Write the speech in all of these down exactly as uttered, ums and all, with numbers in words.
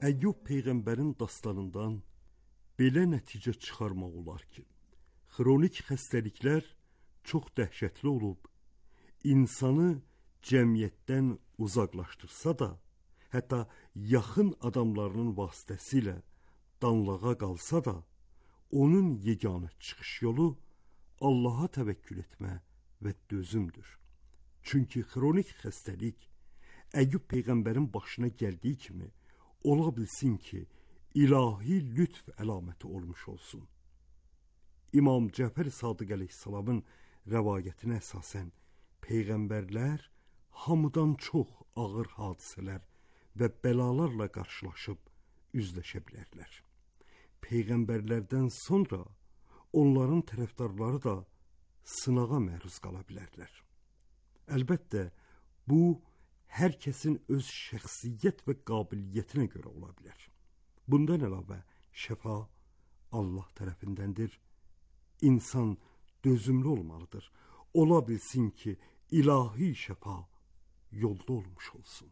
Əyyub Peyğəmbərin dastanından belə nəticə çıxarmaq olar ki, xronik xəstəliklər çox dəhşətli olub, insanı cəmiyyətdən uzaqlaşdırsa da, hətta yaxın adamlarının vasitəsilə danlağa qalsa da, onun yeganə çıxış yolu Allaha təvəkkül etmə və dözümdür. Çünki xronik xəstəlik Əyyub Peyğəmbərin başına gəldiyi kimi ola bilsin ki, ilahi lütf əlaməti olmuş olsun. İmam Cəfər Sadiq əleyhissalamın rəvayətinə əsasən Peyğəmbərlər hamıdan çox ağır hadisələr və bəlalarla qarşılaşıb üzləşə bilərlər. Peyğəmbərlərdən sonra onların tərəfdarları da sınağa məruz qala bilərlər. Əlbəttə, bu, hər kəsin öz şəxsiyyət və qabiliyyətinə görə ola bilər. Bundan əlavə, şəfa Allah tərəfindəndir. İnsan dözümlü olmalıdır. Ola bilsin ki, ilahi şəfa yolda olmuş olsun.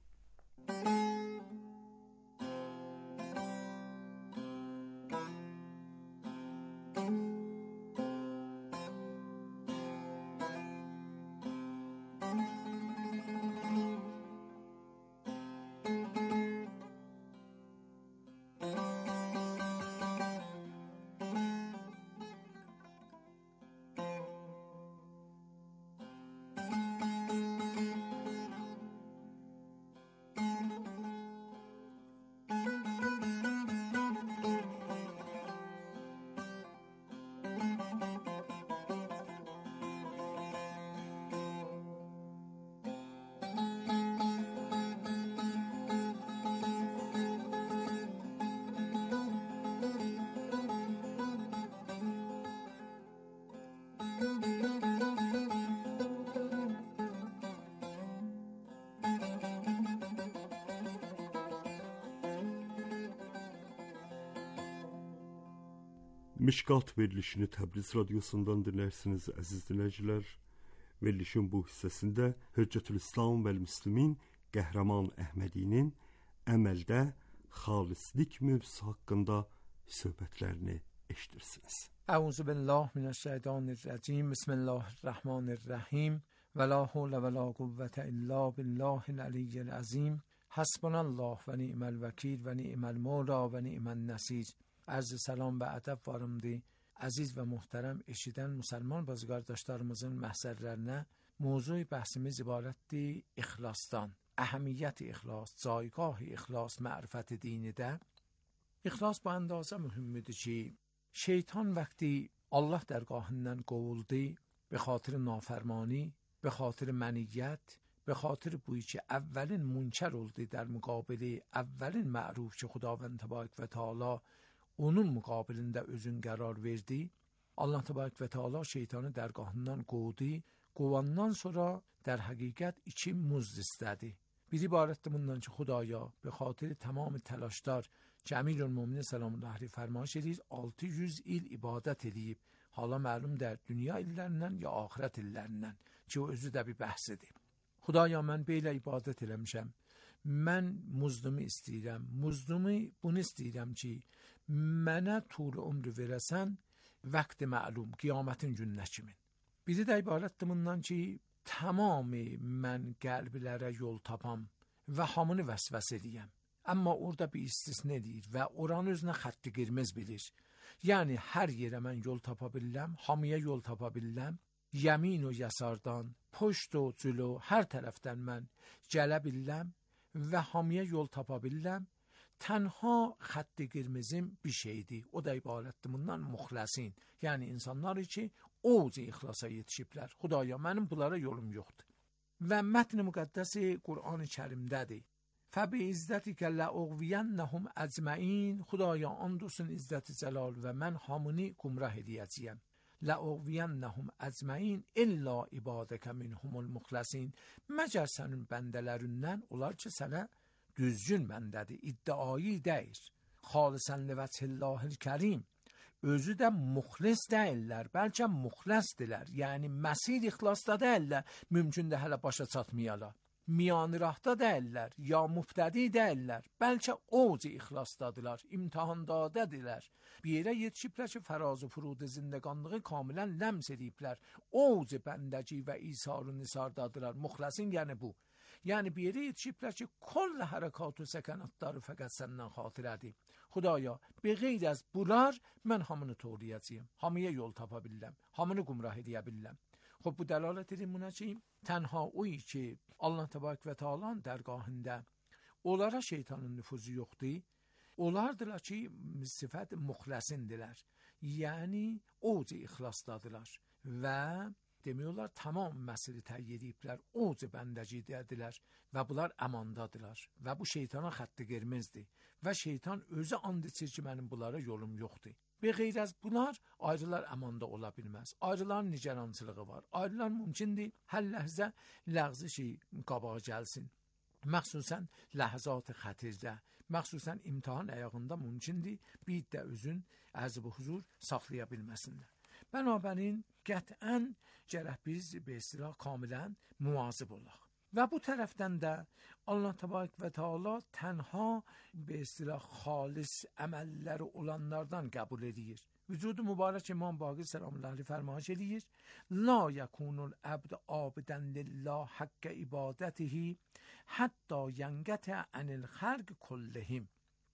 Mişkat verilişini Təbriz radyosundan dinlərsiniz əziz dinləyicilər. Verilişin bu hissəsində Hüccətülislam və Müslimin Qəhrəman Əhmədinin əməldə xalislik mövzusu haqqında söhbətlərini eşidirsiniz. Əuzu billah minəşşeytanirracim. Bismillahirrahmanirrahim. Və la havlə və la quvvətə illa billahil aliyyil azim. Hasbunallah və ni'məl vəkil və ni'məl mevla və ni'mən nəsir. Arz salam və ədəb varımdı. Əziz və muhterem eşidən müsəlman bazı qardaşlarımızın məhzərlərinə mövzu bəhsimiz ibarətdir ixlasdan. Əhəmiyyət ixlas, caygah ixlas, mərifət dinidə. İxlas bu əndazə mühümmidir ki, şeytan vəqti Allah dərgahından qovuldu, به خاطر نافرمانی، به خاطر منیت، به خاطر بویی که اولین منکر oldu در مقابل اولین معروف که خداوند تبارک و تعالی onun müqabilində özün qərar verdi. Allah təbarək və Teala şeytanı dərgahından qovdu. Qovandan sonra در həqiqət iki muzd istədi. Biri ibarətdir bundan ki, Xudaya به خاطر تمام تلاشlar ki, Əmirülmöminin səlamullahi əleyhi fərmaş edir, altı yüz il ibadət edib. Hala məlum der dünya illərindən ya axirət illərindən ki, o özü də bir bəhsidir. Xudaya mən belə ibadət eləmişəm. Mən muzdumu istəyirəm. Muzdumu bunu istəyirəm ki, mənə tul ömrü verəsən vaxt məlum, qiyamətin gününə kimin. Biri də ibarətdir bundan ki, tamamı mən qəlblərə yol tapam və hamını vəsvəs edəyəm. Amma orada bir istisna edir və oranı özünə xətti qırmızı bilir. Yəni hər yerə mən yol tapa bilirəm, hamıya yol tapa bilirəm. Yemin o yasardan, puşt o cülo hər tərəfdən mən gələ bilirəm və hamıya yol tapa bilirəm. Tənha xətti qırmızım bir şeydir. O da ibarətdir bundan muxləsin. Yəni insanlar ki, oca ixlasa yetişiblər. Xudaya mənim bunlara yolum yoxdur. Və mətn-i müqəddəsi Qur'an-ı Kərimdədir. فَبِعِزَّتِكَ لَأُغْوِيَنَّهُمْ أَجْمَعِينَ Xudaya and olsun izzət-i cəlal və mən hamını gumrah edəcəyəm. لَأُغْوِيَنَّهُمْ أَجْمَعِينَ إِلَّا عِبَادَكَ مِنْهُمُ الْمُخْلَصِينَ Məgər sənin bəndələrindən olar ki, sənə düzgün bəndədir, iddiayı deyir. Xalisən livəcillahil kərim. Özü də muxlis deyirlər, bəlkə muxləsdirlər. Yəni məsir ixlasda deyirlər, mümkün də hələ başa çatmayala. miyanirahda deyirlər, ya mübtədi deyirlər, bəlkə oc ixlasdadılar, imtihandadədirlər. Bir yerə yetişiblər ki, fəraz-ı furud zindəqanlığı kamilən ləms ediblər. Oc bəndəci və isar-ı nisardadılar. Muxləsin yəni bu. Yəni bir yerə yetişiblər ki, kol hərəkat və səkanatları fəqət səndən xatirədir. Xudaya, be qeyd az bunlar mən hamını toğrayacağım, hamıya yol tapa bilirəm, hamını gumrah edə bilirəm. خب bu دلالت edimuna ki, tənha oyu ki, Allah təbarək və Teala'nın dərgahında onlara şeytanın nüfuzu yoxdur. Onlardılar ki, sifət muxləsindirlər. Yəni, oc ixlasdadılar və demiyorlar tamam məsələ təyyid ediblər, oc bəndəcidədirlər və bunlar əmandadılar və bu şeytana xətti qırmızdır və şeytan özü and içir ki, mənim bunlara yolum yoxdur. Be qeyr az bunlar ayrılar əmanda ola bilməz. Ayrıların nigerançılığı var. Ayrılar mümkündür hər ləhzə ləğzişi qabağa gəlsin. Məxsusən ləhzat xətirdə, məxsusən imtihan əyağında mümkündür bir də özün əzb-i huzur saxlaya bilməsinlər. Bənabərin qətən gərək biz be istilah kamilən muvazib olaq. Və bu tərəfdən də Allah təbarək və Teala tənha be istilah xalis əməlləri olanlardan qəbul edir. Vücudu mübarək İmam Baqir sələmullahi əleyhi fərmayiş edir: La yekunul abd abidan lillah haqq ibadatihi hatta yanqata anil xalq kullihim.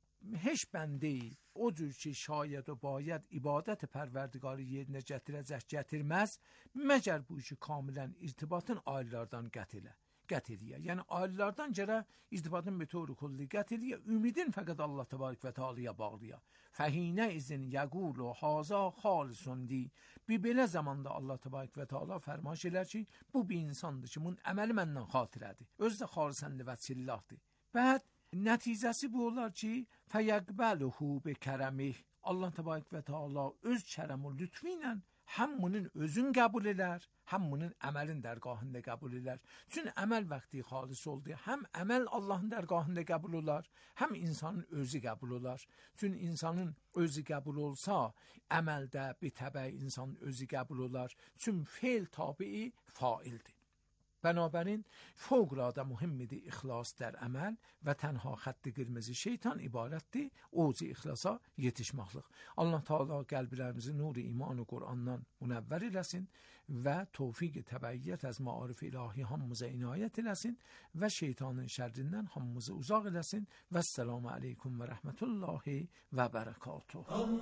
Heç bəndə o cür ki şayət و باید ibadət pərverdigarı yerinə gətirəcək gətirməz, məgər bu işi kamilən irtibatın ailələrdən gətirə. Gətiriyə. Yəni ailələrdən gərə irtibatın metodu kulli gətiriyə, ümidin fəqət Allah təbarək və Teala'ya bağlıya. Fəhinə izin yəqulu haza xalisundi. Bir belə zamanda Allah təbarək və Teala fərmaş elər ki, bu bir insandır ki, bunun əməli məndən xatirədir. Özü də xalisənli və çillahdır. Bəd nəticəsi bu olar ki, fəyəqbəluhu bi kərəmih. Allah təbarək və Teala öz kərəm və lütfü ilə həm bunun özün qəbul edər, həm bunun əməlin dərgahında qəbul edər. Çünki əməl vaxtı xalis oldu. Həm əməl Allahın dərgahında qəbul olar, həm insanın özü qəbul olar. Çünki insanın özü qəbul olsa, əməldə bir təbəi insanın özü qəbul olar. Çünki feil tabii faildir. Bənabərin fövqəladə mühimmidir ixlas در əməl və tənha xətti qırmızı şeytan ibarətdir ocu ixlasa yetişməklik. Allah Teala qəlblərimizi nur iman və Qur'andan münəvvər eləsin və tövfiq təbəyyət az maarif ilahi hamımıza inayət eləsin və şeytanın şərrindən hamımızı uzaq eləsin. Və səlamu aleykum və rəhmətullahi və bərəkatuhu.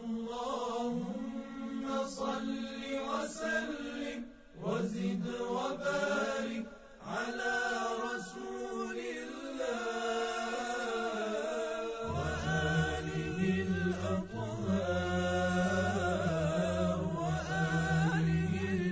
Allahümme salli və səllim وزد وبارك على رسول الله وآله الأطهار وآله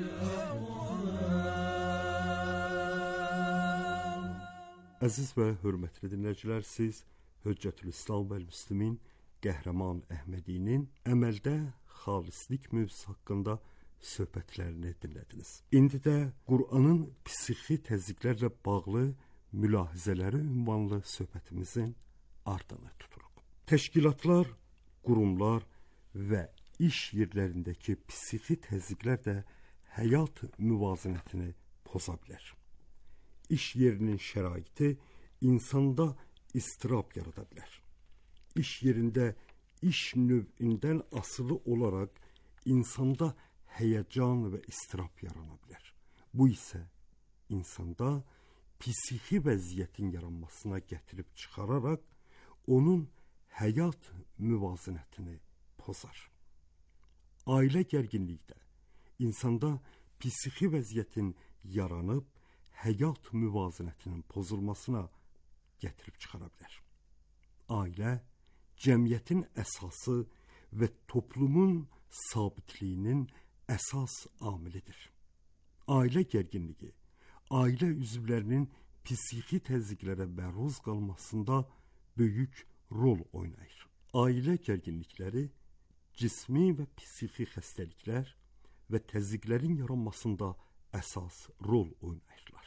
الأطهار. Əziz və hörmətli dinləyicilər, siz Höccətülislam və Müslimin Qəhrəman Əhmədinin əməldə xalislik mövzusu haqqında söhbətlərini dinlədiniz. İndi də Qur'anın psixi təzyiqlərlə bağlı mülahizələri ünvanlı söhbətimizin ardını tuturuq. Təşkilatlar, qurumlar və iş yerlərindəki psixi təzyiqlər də həyat müvazinətini poza bilər. İş yerinin şəraiti insanda istirab yarada bilər. İş yerində iş növündən asılı olaraq insanda həyəcan və istirab yarana bilər. Bu isə insanda psixi vəziyyətin yaranmasına gətirib çıxararaq onun həyat müvazinətini pozar. Ailə gərginlikdə insanda psixi vəziyyətin yaranıb həyat müvazinətinin pozulmasına gətirib çıxara bilər. Ailə cəmiyyətin əsası və toplumun sabitliyinin əsas amilidir. Ailə gərginliyi, ailə üzvlərinin psixi təzyiqlərə məruz qalmasında böyük rol oynayır. Ailə gərginlikləri cismi və psixi xəstəliklər və təzyiqlərin yaranmasında əsas rol oynayırlar.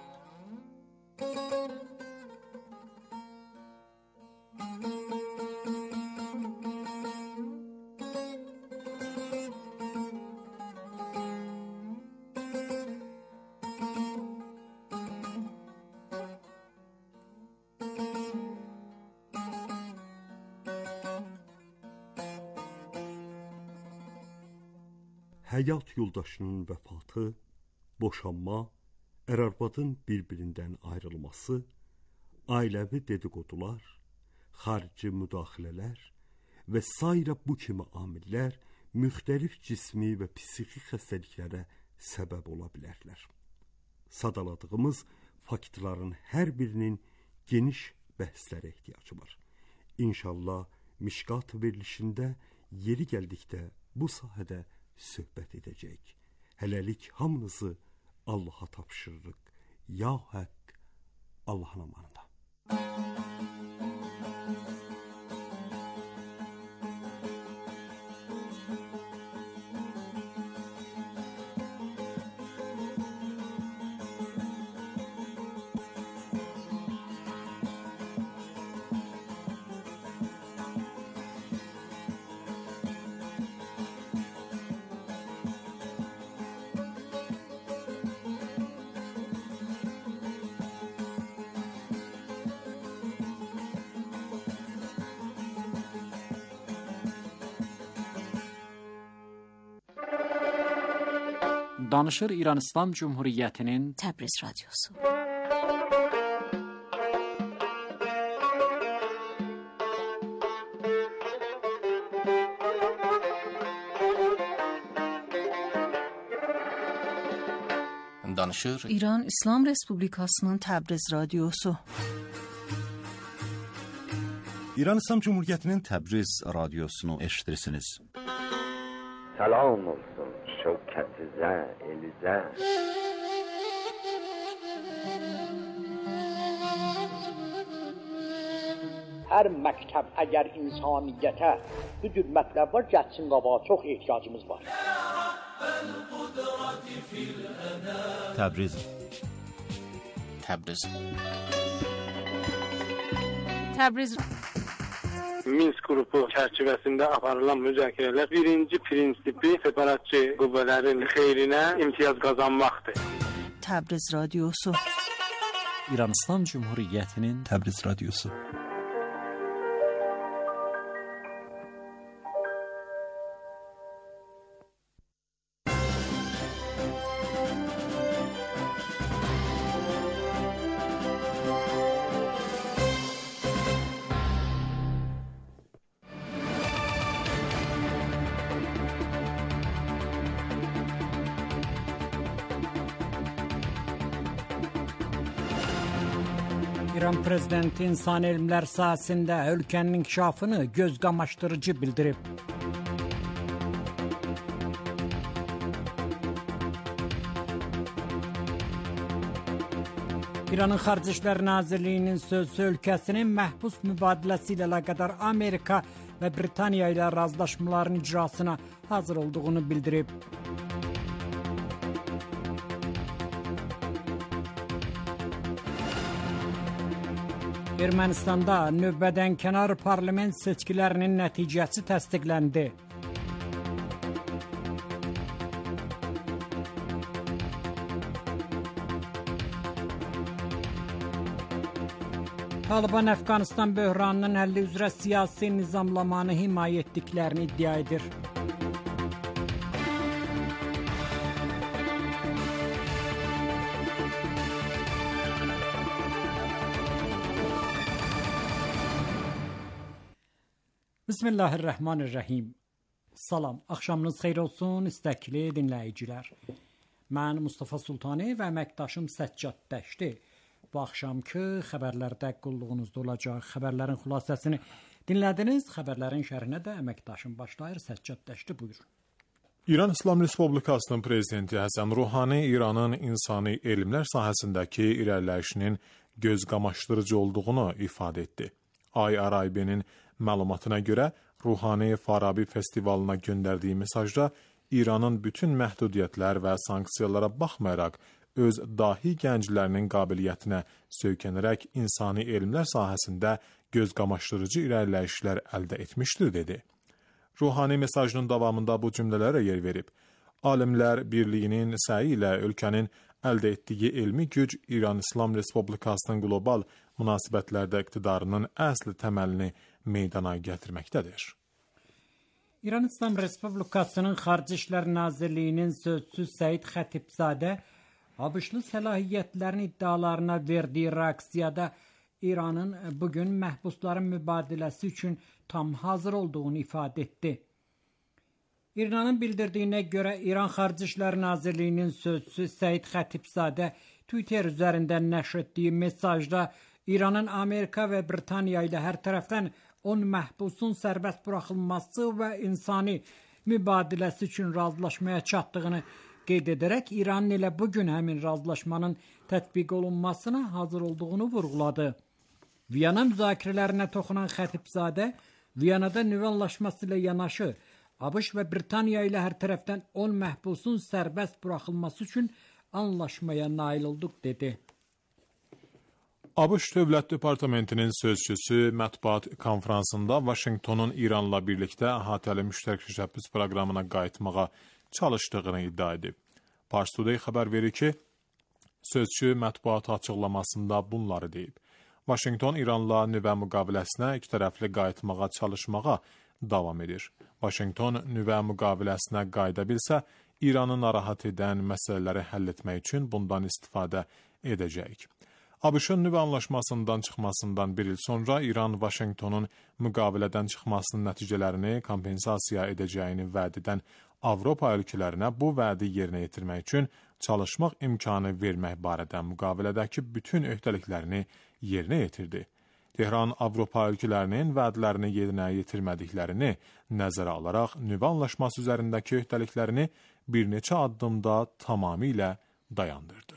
Thank you. həyat yoldaşının vəfatı, boşanma, ər-arvadın bir-birindən ayrılması, ailəvi dedikodular, xarici müdaxilələr və sairə bu kimi amillər müxtəlif cismi və psixi xəstəliklərə səbəb ola bilərlər. Sadaladığımız faktların hər birinin geniş bəhslərə ehtiyacı var. İnşallah Mişqat verilişində yeri gəldikdə bu sahədə söhbət edəcək. Hələlik hamınızı Allaha tapşırırıq. Ya Haqq, Allahın amanında. Danışır İran İslam Cumhuriyyətinin Təbriz Radyosu. Danışır İran İslam Respublikasının Təbriz Radyosu. İran İslam Cumhuriyyətinin Təbriz Radiosunu eşidirsiniz. Salam olsun şevketize, elize. Hər məktəb əgər insaniyyətə bu cür mətləb var, gəlsin qabağa, çox ehtiyacımız var. Təbriz Təbriz Təbriz Minsk qrupu çərçivəsində aparılan müzakirələr birinci prinsipi separatçı qüvvələrin xeyrinə imtiyaz qazanmaqdır. Təbriz Radyosu. İran İslam Cumhuriyyətinin Təbriz Radyosu. İran prezidenti insan elmlər sahəsində ölkənin inkişafını göz qamaşdırıcı bildirib. İranın Xarici İşlər Nazirliyinin sözü ölkəsinin məhbus mübadiləsi ilə əlaqədar Amerika və Britaniya ilə razılaşmaların icrasına hazır olduğunu bildirib. Ermənistanda növbədən kənar parlament seçkilərinin nəticəsi təsdiqləndi. Taliban Əfqanistan böhranının həlli üzrə siyasi nizamlamanı himayə etdiklərini iddia edir. Bismillahirrahmanirrahim. Salam, axşamınız xeyir olsun istəkli dinləyicilər. Mən Mustafa Sultani və əməkdaşım Səccad Dəşti. Bu axşamki xəbərlərdə qulluğunuzda olacaq. Xəbərlərin xülasəsini dinlədiniz. Xəbərlərin şərhinə də əməkdaşım başlayır. Səccad Dəşti buyur. İran İslam Respublikasının prezidenti Həsən Ruhani İranın insani elmlər sahəsindəki irəliləyişinin göz qamaşdırıcı olduğunu ifadə etdi. Ay Araybe'nin məlumatına görə Ruhani Farabi festivalına göndərdiyi mesajda İranın bütün məhdudiyyətlər və sanksiyalara baxmayaraq öz dahi gənclərinin qabiliyyətinə söykənərək insani elmlər sahəsində göz qamaşdırıcı irəliləyişlər əldə etmişdir, dedi. Ruhani mesajının davamında bu cümlələrə yer verib. Alimlər Birliyinin səyi ilə ölkənin əldə etdiyi elmi güc İran İslam Respublikasının qlobal münasibətlərdə iqtidarının əsl təməlini meydana gətirməkdədir. İran İslam Respublikasının Xarici İşlər Nazirliyinin sözçüsü Səid Xətibzadə ABŞ-lı səlahiyyətlərin iddialarına verdiyi reaksiyada İranın bugün məhbusların mübadiləsi üçün tam hazır olduğunu ifadə etdi. İranın bildirdiyinə görə İran Xarici İşlər Nazirliyinin sözçüsü Səid Xətibzadə Twitter üzərindən nəşr etdiyi mesajda İranın Amerika və Britaniya ilə hər tərəfdən on məhbusun sərbəst buraxılması və insani mübadiləsi üçün razılaşmaya çatdığını qeyd edərək İranın elə bugün həmin razılaşmanın tətbiq olunmasına hazır olduğunu vurğuladı. Viyana müzakirələrinə toxunan Xətibzadə, Viyanada nüvə anlaşması ilə yanaşı ABŞ və Britaniya ilə hər tərəfdən on məhbusun sərbəst buraxılması üçün anlaşmaya nail olduq dedi. ABŞ Dövlət Departamentinin sözçüsü mətbuat konfransında Vaşinqtonun İranla birlikdə əhatəli müştərək təşəbbüs proqramına qayıtmağa çalışdığını iddia edib. Pars Today xəbər verir ki, sözçü mətbuat açıqlamasında bunları deyib. Vaşinqton İranla nüvə müqaviləsinə ikitərəfli qayıtmağa çalışmağa davam edir. Vaşinqton nüvə müqaviləsinə qayıda bilsə, İranı narahat edən məsələləri həll etmək üçün bundan istifadə edəcəyik. ABŞ-ın nüvə anlaşmasından çıxmasından bir il sonra İran Vaşinqtonun müqavilədən çıxmasının nəticələrini kompensasiya edəcəyini vəd edən Avropa ölkələrinə bu vədi yerinə yetirmək üçün çalışmaq imkanı vermək barədə müqavilədəki bütün öhdəliklərini yerinə yetirdi. Tehran Avropa ölkələrinin vədlərini yerinə yetirmədiklərini nəzərə alaraq nüvə anlaşması üzərindəki öhdəliklərini bir neçə addımda tamamilə dayandırdı.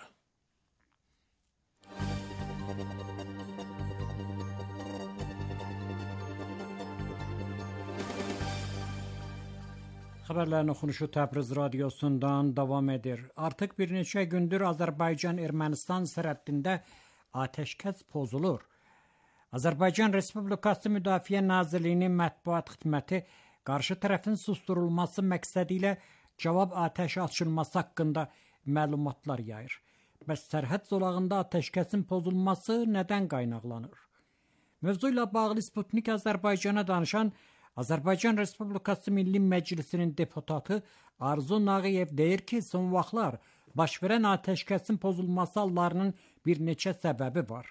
Xəbərlərin oxunuşu Təbriz radiosundan davam edir. Artıq bir neçə gündür Azərbaycan-Ermənistan sərhəddində atəşkəs pozulur. Azərbaycan Respublikası Müdafiə Nazirliyinin mətbuat xidməti qarşı tərəfin susturulması məqsədi ilə cavab atəşi açılması haqqında məlumatlar yayır. Bəs sərhəd zolağında atəşkəsin pozulması nədən qaynaqlanır? Mövzu ilə bağlı Sputnik Azərbaycana danışan Azərbaycan Respublikası Milli Məclisinin deputatı Arzu Nağıyev deyir ki, son vaxtlar baş verən atəşkəsin pozulması hallarının bir neçə səbəbi var.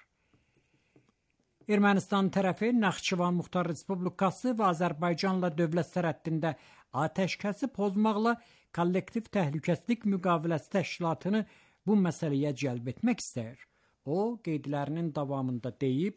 Ermənistan tərəfi Naxçıvan Muxtar Respublikası və Azərbaycanla dövlət sərhəddində atəşkəsi pozmaqla kollektiv təhlükəsizlik müqaviləsi təşkilatını bu məsələyə cəlb etmək istəyir. O, qeydlərinin davamında deyib,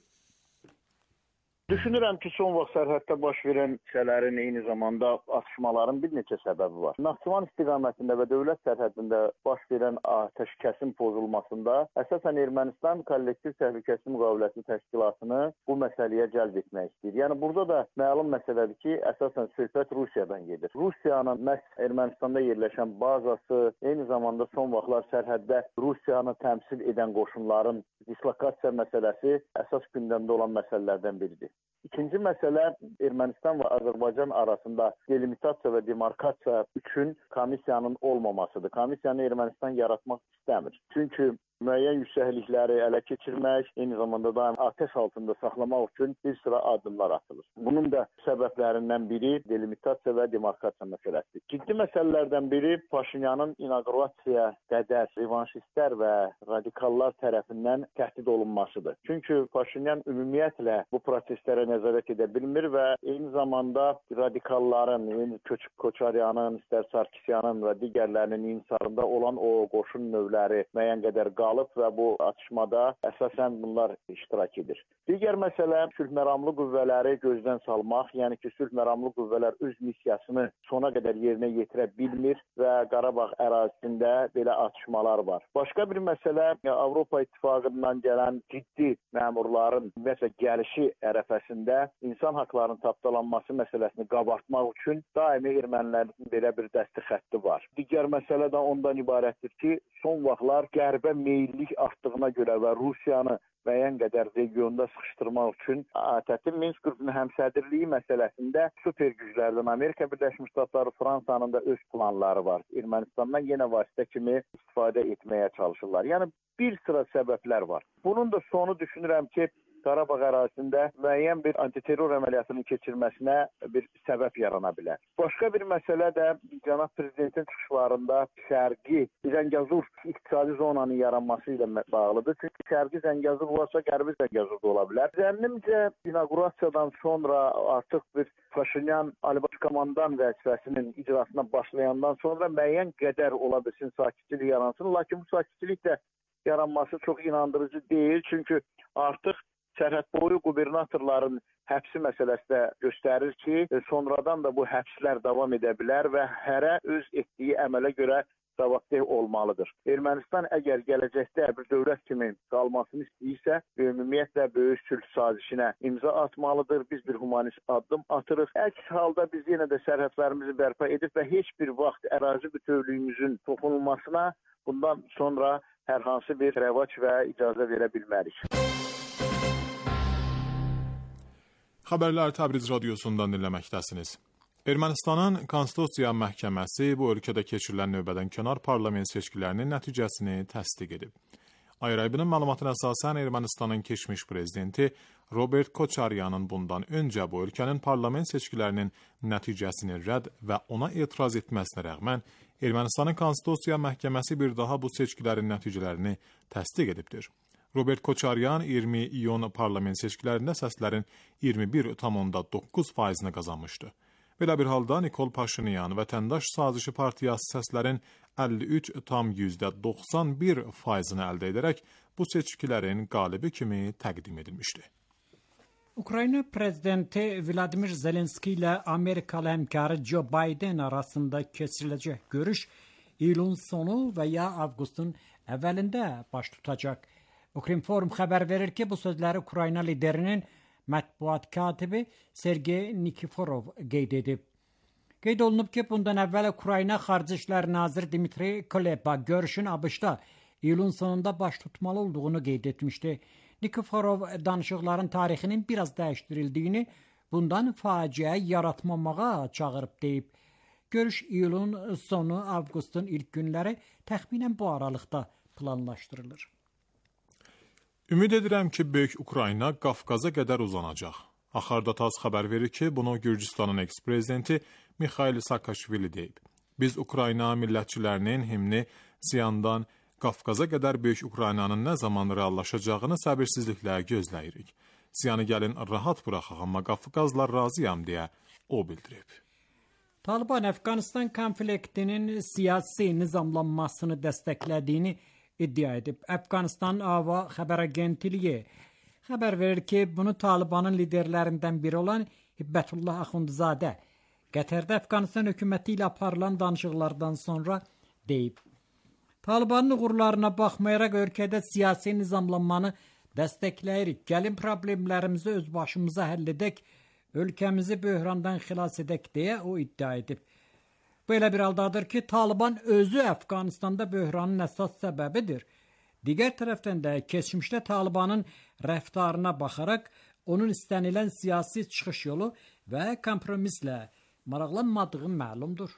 Düşünürəm ki, son vaxt sərhəddə baş verən şeylərin eyni zamanda atışmaların bir neçə səbəbi var. Naxçıvan istiqamətində və dövlət sərhədində baş verən atəşkəsin pozulmasında əsasən Ermənistan kollektiv təhlükəsizlik müqaviləsi təşkilatını bu məsələyə cəlb etmək istəyir. Yəni burada da məlum məsələdir ki, əsasən söhbət Rusiyadan gedir. Rusiyanın məhz Ermənistanda yerləşən bazası, eyni zamanda son vaxtlar sərhəddə Rusiyanı təmsil edən qoşunların dislokasiya məsələsi əsas gündəmdə olan məsələlərdən biridir. İkinci məsələ Ermənistan və Azərbaycan arasında delimitasiya və demarkasiya üçün komissiyanın olmamasıdır. Komissiyanı Ermənistan yaratmaq istəmir. Çünki müəyyən yüksəklikləri ələ keçirmək, eyni zamanda da atəş altında saxlamaq üçün bir sıra addımlar atılır. Bunun da səbəblərindən biri delimitasiya və demarkasiya məsələsidir. Ciddi məsələlərdən biri Paşinyanın inaqurasiya qədər revanşistlər və radikallar tərəfindən təhdid olunmasıdır. Çünki Paşinyan ümumiyyətlə bu proseslərə nəzarət edə bilmir və eyni zamanda radikalların, yəni Koçaryanın, istər Sarkisyanın və digərlərinin insarında olan o qoşun növləri müəyyən qədər qalıb və bu atışmada əsasən bunlar iştirak edir. Digər məsələ sülhməramlı qüvvələri gözdən salmaq, yəni ki, sülhməramlı qüvvələr öz missiyasını sona qədər yerinə yetirə bilmir və Qarabağ ərazisində belə atışmalar var. Başqa bir məsələ Avropa İttifaqından gələn ciddi məmurların ümumiyyətlə gəlişi ərəfəsində insan haqlarının tapdalanması məsələsini qabartmaq üçün daimi ermənilərin belə bir dəsti xətti var. Digər məsələ də ondan ibarətdir ki, son vaxtlar qərbə meyillik artdığına görə və Rusiyanı müəyyən qədər regionda sıxışdırmaq üçün ATƏT-in Minsk qrupunun həmsədrliyi məsələsində super güclərdən Amerika Birləşmiş Ştatları, Fransanın da öz planları var. Ermənistandan yenə vasitə kimi istifadə etməyə çalışırlar. Yəni bir sıra səbəblər var. Bunun da sonu düşünürəm ki, Qarabağ ərazisində müəyyən bir antiterror əməliyyatının keçirilməsinə bir səbəb yarana bilər. Başqa bir məsələ də cənab prezidentin çıxışlarında şərqi Zəngəzur iqtisadi zonanın yaranması ilə bağlıdır. Çünki şərqi Zəngəzur varsa qərbi Zəngəzur da ola bilər. Zənnimcə inaugurasiyadan sonra artıq bir Paşinyan Ali Baş Komandan vəzifəsinin icrasına başlayandan sonra müəyyən qədər ola bilsin sakitçilik yaransın. Lakin bu sakitçilik də yaranması çox inandırıcı deyil. Çünki artıq sərhəd boyu qubernatorların həbsi məsələsi də göstərir ki, sonradan da bu həbslər davam edə bilər və hərə öz etdiyi əmələ görə cavabdeh olmalıdır. Ermənistan əgər gələcəkdə bir dövlət kimi qalmasını istəyirsə, ümumiyyətlə böyük sülh sazişinə imza atmalıdır. Biz bir humanist addım atırıq. Əks halda biz yenə də sərhədlərimizi bərpa edib və heç bir vaxt ərazi bütövlüyümüzün toxunulmasına bundan sonra hər hansı bir rəvac və icazə verə bilmərik. Xəbərlər Təbriz radiosundan dinləməkdəsiniz. Ermənistanın Konstitusiya Məhkəməsi bu ölkədə keçirilən növbədən kənar parlament seçkilərinin nəticəsini təsdiq edib. Ayrıbinin məlumatına əsasən Ermənistanın keçmiş prezidenti Robert Koçaryanın bundan öncə bu ölkənin parlament seçkilərinin nəticəsini rədd və ona etiraz etməsinə rəğmən Ermənistanın Konstitusiya Məhkəməsi bir daha bu seçkilərin nəticələrini təsdiq edibdir. Robert Koçaryan iyirmi iyun parlament seçkilərində səslərin iyirmi bir tam doqquz faizini qazanmışdı. Belə bir halda Nikol Paşinyan Vətəndaş Sazişi Partiyası səslərin əlli üç tam doxsan bir faizini əldə edərək bu seçkilərin qalibi kimi təqdim edilmişdi. Ukrayna prezidenti Vladimir Zelenski ilə Amerikalı həmkarı Joe Biden arasında keçiriləcək görüş iyulun sonu və ya avqustun əvvəlində baş tutacaq. Ukrinform xəbər verir ki, bu sözləri Ukrayna liderinin mətbuat katibi Sergey Nikiforov qeyd edib. Qeyd olunub ki, bundan əvvəl Ukrayna Xarici İşlər Naziri Dmitri Kuleba görüşün ABŞ-da iyulun sonunda baş tutmalı olduğunu qeyd etmişdi. Nikiforov danışıqların tarixinin biraz dəyişdirildiyini, bundan faciə yaratmamağa çağırıb deyib. Görüş iyulun sonu, avqustun ilk günləri təxminən bu aralıqda planlaşdırılır. Ümid edirəm ki, Böyük Ukrayna Qafqaza qədər uzanacaq. Axarda Taz xəbər verir ki, bunu Gürcüstanın eks-prezidenti Mikhail Saakashvili deyib. Biz Ukrayna millətçilərinin himni Siyandan Qafqaza qədər Böyük Ukraynanın nə zaman reallaşacağını səbirsizliklə gözləyirik. Siyanı gəlin rahat buraxaq, amma Qafqazlar razıyam deyə o bildirib. Taliban Əfqanistan konfliktinin siyasi nizamlanmasını dəstəklədiyini iddia edib. Əfqanistan Hava Xəbər Agentliyi xəbər verir ki, bunu Talibanın liderlərindən biri olan Hibbətullah Axundzadə Qətərdə Əfqanistan hökuməti ilə aparılan danışıqlardan sonra deyib. Talibanın uğurlarına baxmayaraq ölkədə siyasi nizamlanmanı dəstəkləyirik. Gəlin problemlərimizi öz başımıza həll edək, ölkəmizi böhrandan xilas edək deyə o iddia edib. Belə bir haldadır ki, Taliban özü Əfqanistanda böhranın əsas səbəbidir. Digər tərəfdən də keçmişdə Talibanın rəftarına baxaraq onun istənilən siyasi çıxış yolu və kompromislə maraqlanmadığı məlumdur.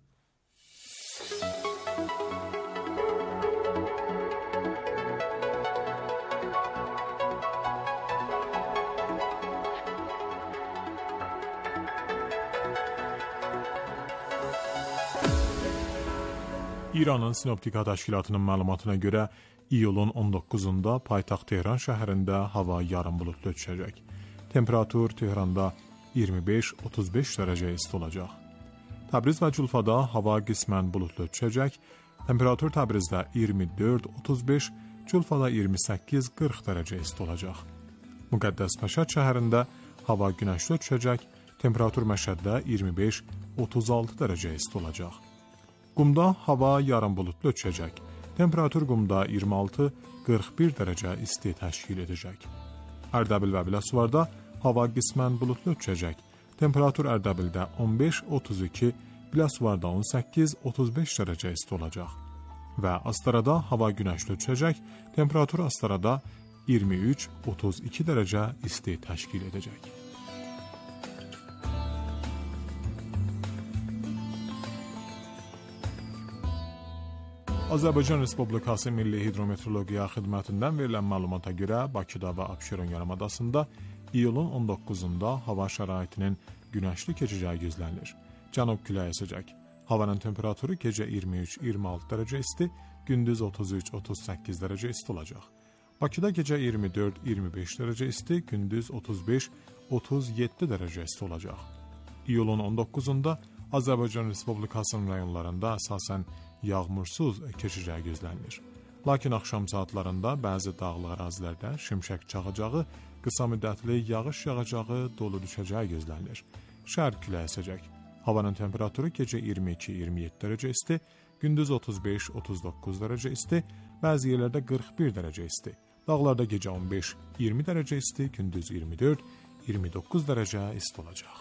İranın Sinoptika Təşkilatının məlumatına görə iyulun on doqquzunda paytaxt Tehran şəhərində hava yarım buludlu düşəcək. Temperatur Tehranda iyirmi beş otuz beş dərəcə isti olacaq. Təbriz və Culfada hava qismən buludlu düşəcək. Temperatur Təbrizdə iyirmi dörd otuz beş, Culfada iyirmi səkkiz qırx dərəcə isti olacaq. Müqəddəs Məşəd şəhərində hava günəşli düşəcək. Temperatur Məşəddə iyirmi beş otuz altı dərəcə isti olacaq. Qumda hava yarım buludlu düşəcək. Temperatur Qumda iyirmi altı qırx bir dərəcə isti təşkil edəcək. Ərdəbil və Biləsuvarda hava qismən buludlu düşəcək. Temperatur Ərdəbildə on beş otuz iki, Biləsuvarda on səkkiz otuz beş dərəcə isti olacaq. Və Astarada hava günəşli düşəcək. Temperatur Astarada iyirmi üç otuz iki dərəcə isti təşkil edəcək. Azərbaycan Respublikası Milli Hidrometeorologiya Xidmətindən verilən məlumata görə Bakıda və Abşeron yarımadasında iyulun on doqquzunda hava şəraitinin günəşli keçəcəyi gözlənilir. Cənub küləyi əsəcək. Havanın temperaturu gecə iyirmi üç iyirmi altı dərəcə isti, gündüz otuz üç otuz səkkiz dərəcə isti olacaq. Bakıda gecə iyirmi dörd iyirmi beş dərəcə isti, gündüz otuz beş otuz yeddi dərəcə isti olacaq. İyulun on doqquzunda Azərbaycan Respublikasının rayonlarında əsasən yağmursuz keçəcəyi gözlənilir. Lakin axşam saatlarında bəzi dağlıq ərazilərdə şimşək çaxacağı, qısa müddətli yağış yağacağı, dolu düşəcəyi gözlənilir. Şərq küləyi əsəcək. Havanın temperaturu gecə iyirmi iki iyirmi yeddi dərəcə isti, gündüz otuz beş otuz doqquz dərəcə isti, bəzi yerlərdə qırx bir dərəcə isti. Dağlarda gecə on beş iyirmi dərəcə isti, gündüz iyirmi dörd iyirmi doqquz dərəcə isti olacaq.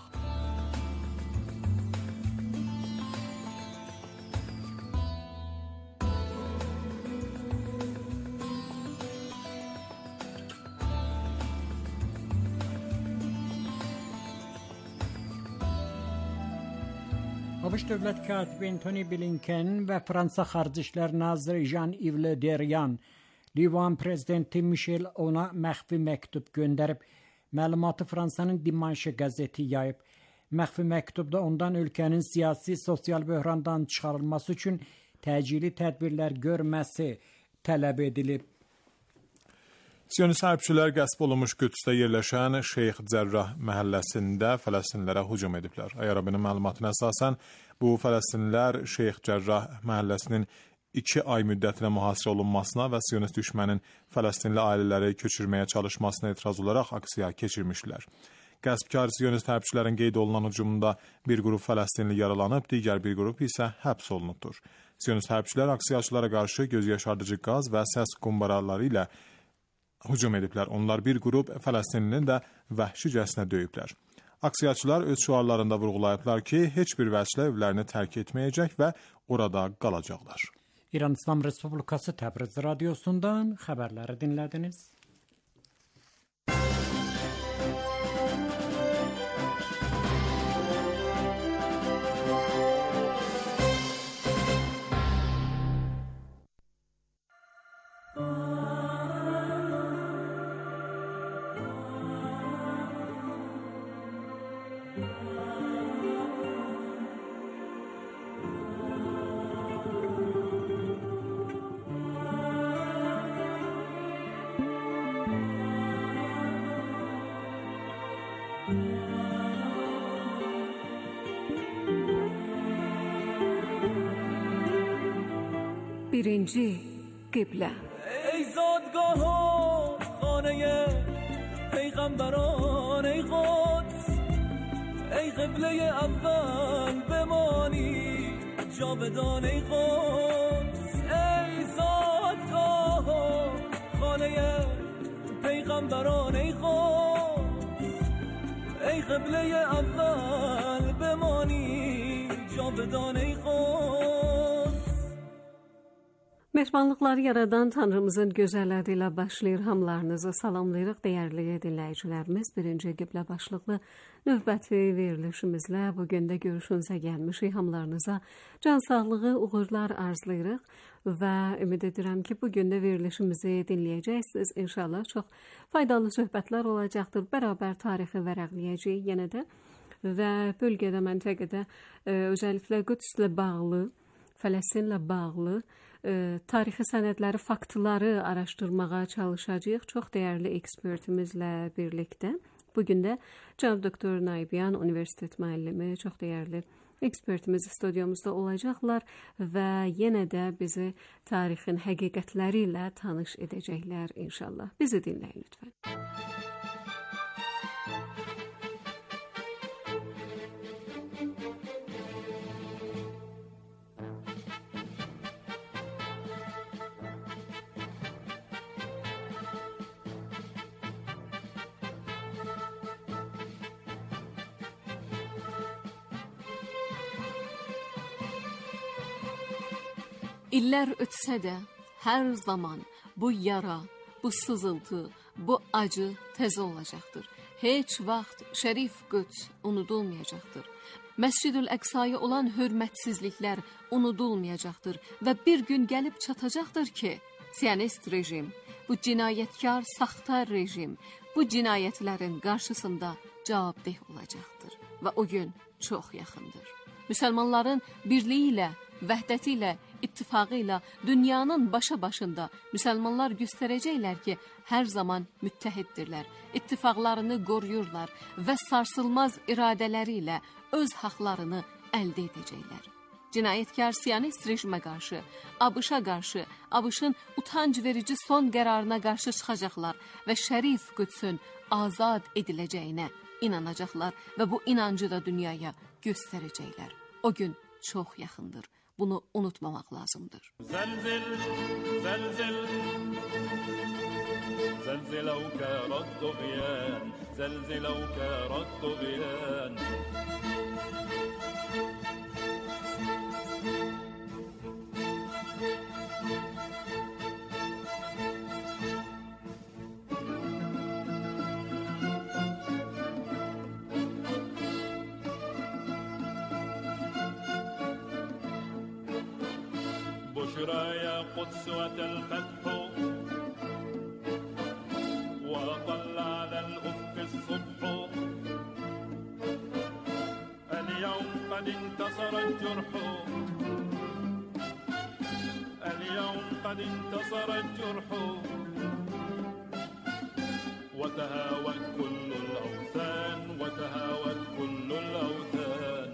ABŞ Dövlət katibi Antony Blinken və Fransa Xarici İşlər naziri Jean-Yves Le Drian Livan prezidenti Michel ona məxfi məktub göndərib. Məlumatı Fransanın Dimanche qəzeti yayıb. Məxfi məktubda ondan ölkənin siyasi, sosial böhrandan çıxarılması üçün təcili tədbirlər görməsi tələb edilib. Siyonist hərbçilər qəsb olunmuş Qüdsdə yerləşən Şeyx Cərrah məhəlləsində Fələstinlərə hücum ediblər. Ayarabinin məlumatına əsasən bu Fələstinlilər Şeyx Cərrah məhəlləsinin iki ay müddətinə mühasirə olunmasına və Siyonist düşmənin Fələstinli ailələri köçürməyə çalışmasına etiraz olaraq aksiya keçirmişlər. Qəsbkar Siyonist hərbçilərin qeyd olunan hücumunda bir qrup Fələstinli yaralanıb, digər bir qrup isə həbs olunubdur. Siyonist hərbçilər aksiyaçılara qarşı göz yaşardıcı qaz və səs qumbaraları ilə hücum ediblər. Onlar bir qrup Fələstinlini də vəhşicəsinə döyüblər. Aksiyaçılar öz şüarlarında vurğulayıblar ki, heç bir vəchlə evlərini tərk etməyəcək və orada qalacaqlar. İran İslam Respublikası Təbriz radiosundan xəbərləri dinlədiniz. birinci qiblə. ای زادگاه و خانه پیغمبران ای قدس ای قبله اول بمانی جاودان ای قدس ای زادگاه و خانه پیغمبران ای قدس ای قبله اول بمانی جاودان ای قدس. Mehmanlıqları yaradan Tanrımızın gözəl adı ilə başlayır. Hamılarınızı salamlayırıq, dəyərli dinləyicilərimiz. Birinci qiblə başlıqlı növbəti verilişimizlə bugün də görüşünüzə gəlmişik. Hamılarınıza can sağlığı, uğurlar arzulayırıq və ümid edirəm ki, bugün də verilişimizi dinləyəcəksiniz. İnşallah çox faydalı söhbətlər olacaqdır. Bərabər tarixi vərəqləyəcəyik yenə də və bölgədə, məntəqədə özəlliklə Qüdslə bağlı, Fələstinlə bağlı tarixi sənədləri, faktları araşdırmağa çalışacağıq. Çox dəyərli ekspertimizlə birlikdə. Bugün də cənab doktor Nayibyan Universitet müəllimi, çox dəyərli ekspertimiz studiyamızda olacaqlar və yenə də bizi tarixin həqiqətləri ilə tanış edəcəklər inşallah. Bizi dinləyin lütfən. İllər ötsə də hər zaman bu yara, bu sızıltı, bu acı təzə olacaqdır. Heç vaxt Şərif Qüds unudulmayacaqdır. Məscid-ül Əqsaya olan hörmətsizliklər unudulmayacaqdır və bir gün gəlib çatacaqdır ki, Siyonist rejim, bu cinayətkar, saxta rejim, bu cinayətlərin qarşısında cavabdeh olacaqdır və o gün çox yaxındır. Müsəlmanların birliyi ilə, vəhdəti ilə, ittifaqı ilə dünyanın başa başında müsəlmanlar göstərəcəklər ki, hər zaman müttəhiddirlər, ittifaqlarını qoruyurlar və sarsılmaz iradələri ilə öz haqlarını əldə edəcəklər. Cinayətkar Siyonist rejimə qarşı, ABŞ-a qarşı, ABŞ-ın utanc verici son qərarına qarşı çıxacaqlar və şərif Qüdsün azad ediləcəyinə inanacaqlar və bu inancı da dünyaya göstərəcəklər. O gün çox yaxındır. Bunu unutmamaq lazımdır. Zəlzil, zəlzil, zəlziləvkə raddu qiyən, zəlziləvkə raddu qiyən. بشرى قدس الفتح وأطل على الأفق الصبح اليوم قد انتصر الجرح اليوم قد انتصر الجرح وتهاوت كل الأوثان وتهاوت كل الأوثان.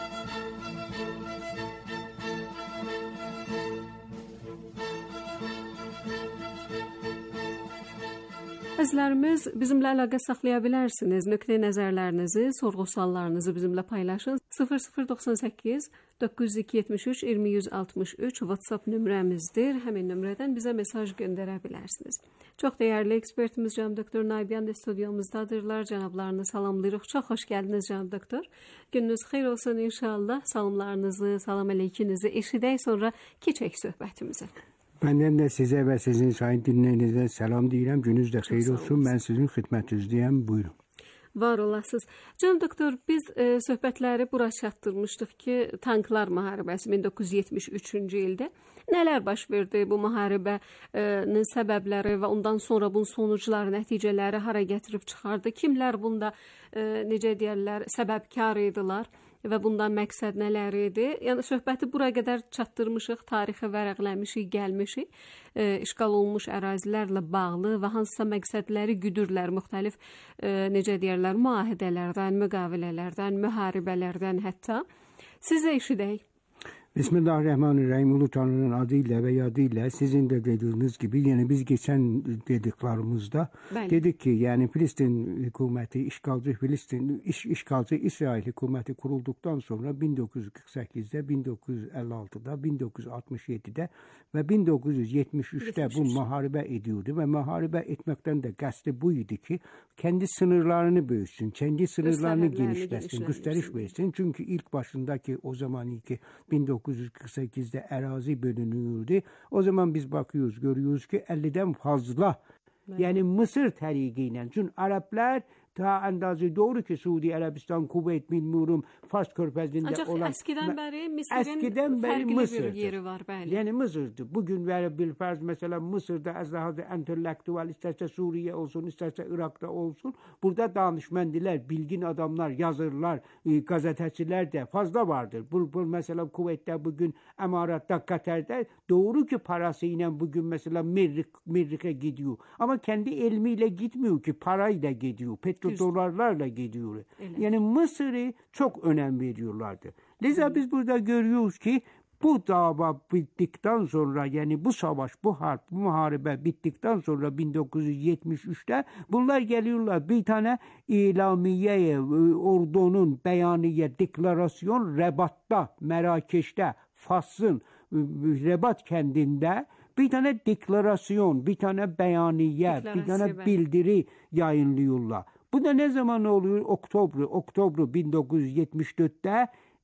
Əzizlərimiz, bizimlə əlaqə saxlaya bilərsiniz. Nöqtə nəzərlərinizi, sorğu-suallarınızı bizimlə paylaşın. sıfır sıfır doxsan səkkiz doqquz yüz yetmiş üç iyirmi yüz altmış üç WhatsApp nömrəmizdir. Həmin nömrədən bizə mesaj göndərə bilərsiniz. Çox dəyərli ekspertimiz cənab doktor Naybiyan da studiyumuzdadırlar. Cənablarını salamlayırıq. Çox xoş gəldiniz cənab doktor. Gününüz xeyir olsun inşallah. Salamlarınızı, salam əleykinizi eşidək, sonra keçək söhbətimizə. Məndən də sizə və sizin sayın dinləyinizə salam deyirəm. Gününüz də xeyir olsun. Mən sizin xidmətinizdəyəm. Buyurun. Var olasınız. Can doktor, biz e, söhbətləri bura çatdırmışdıq ki, tanklar müharibəsi min doqquz yüz yetmiş üçüncü ildə nələr baş verdi, bu müharibənin səbəbləri və ondan sonra bunun sonucları, nəticələri hara gətirib çıxardı? Kimlər bunda e, necə deyirlər, səbəbkar idilər? Və bundan məqsəd nələr idi? Yəni söhbəti bura qədər çatdırmışıq, tarixi vərəqləmişik, gəlmişik. E, işğal olunmuş ərazilərlə bağlı və hansısa məqsədləri güdürlər, müxtəlif e, necə deyirlər, müahidələrdən, müqavilələrdən, müharibələrdən hətta. Sizə eşidək. Bismillahirrahmanirrahim. Ulu Tanrı'nın adıyla ve yadıyla sizin de dediğiniz gibi yani biz geçen dediklerimizde Bəli. dedik ki yani Filistin hükümeti işgalci Filistin iş, işgalci İsrail hükümeti kurulduktan sonra bin dokuz yüz kırk sekizde, bin dokuz yüz elli altıda, bin dokuz yüz altmış yedide ve bin dokuz yüz yetmiş üçte bu muharebe ediyordu ve muharebe etmekten de kastı buydu ki kendi sınırlarını büyüsün, kendi sınırlarını genişletsin, gösteriş versin. Çünkü ilk başındaki o zamanki bin dokuz yüz kırk sekizde arazi bölünüyordu. O zaman biz bakıyoruz, görüyoruz ki elliden fazla. Evet. Yani Mısır tarihiyle. Çünkü Araplar ta andazı doğru ki Suudi Arabistan, Kuveyt, bilmiyorum, Fars Körfezi'nde Ancaq olan... eskiden beri Mısır'ın eskiden beri farklı Mısır'dı. bir yeri var. Bəli. Yani Mısır'dı. Bugün böyle bir farz mesela Mısır'da az daha da entelektüel, isterse Suriye olsun, isterse Irak'ta olsun. Burada danışmendiler, bilgin adamlar, yazırlar, e, gazeteciler de fazla vardır. Bu, bu mesela Kuveyt'te bugün, Emirat'ta, Katar'da doğru ki parasıyla bugün mesela Merrik, Merrik'e gidiyor. Ama kendi ilmiyle gitmiyor ki, parayla gidiyor. Petrol dolarlarla gidiyor. Evet. Yani Mısır'ı çok önem veriyorlardı. Liza biz burada görüyoruz ki bu dava bittikten sonra yani bu savaş, bu harp, bu muharebe bittikten sonra bin dokuz yüz yetmiş üçte bunlar geliyorlar bir tane ilamiyeye, ordunun beyaniye, deklarasyon Rebat'ta, Merakeş'te, Fas'ın Rebat kendinde bir tane deklarasyon, bir tane beyaniye, bir tane bildiri yayınlıyorlar. Bu da ne zaman oluyor? Oktober, Oktober bin dokuz yüz yetmiş dörtte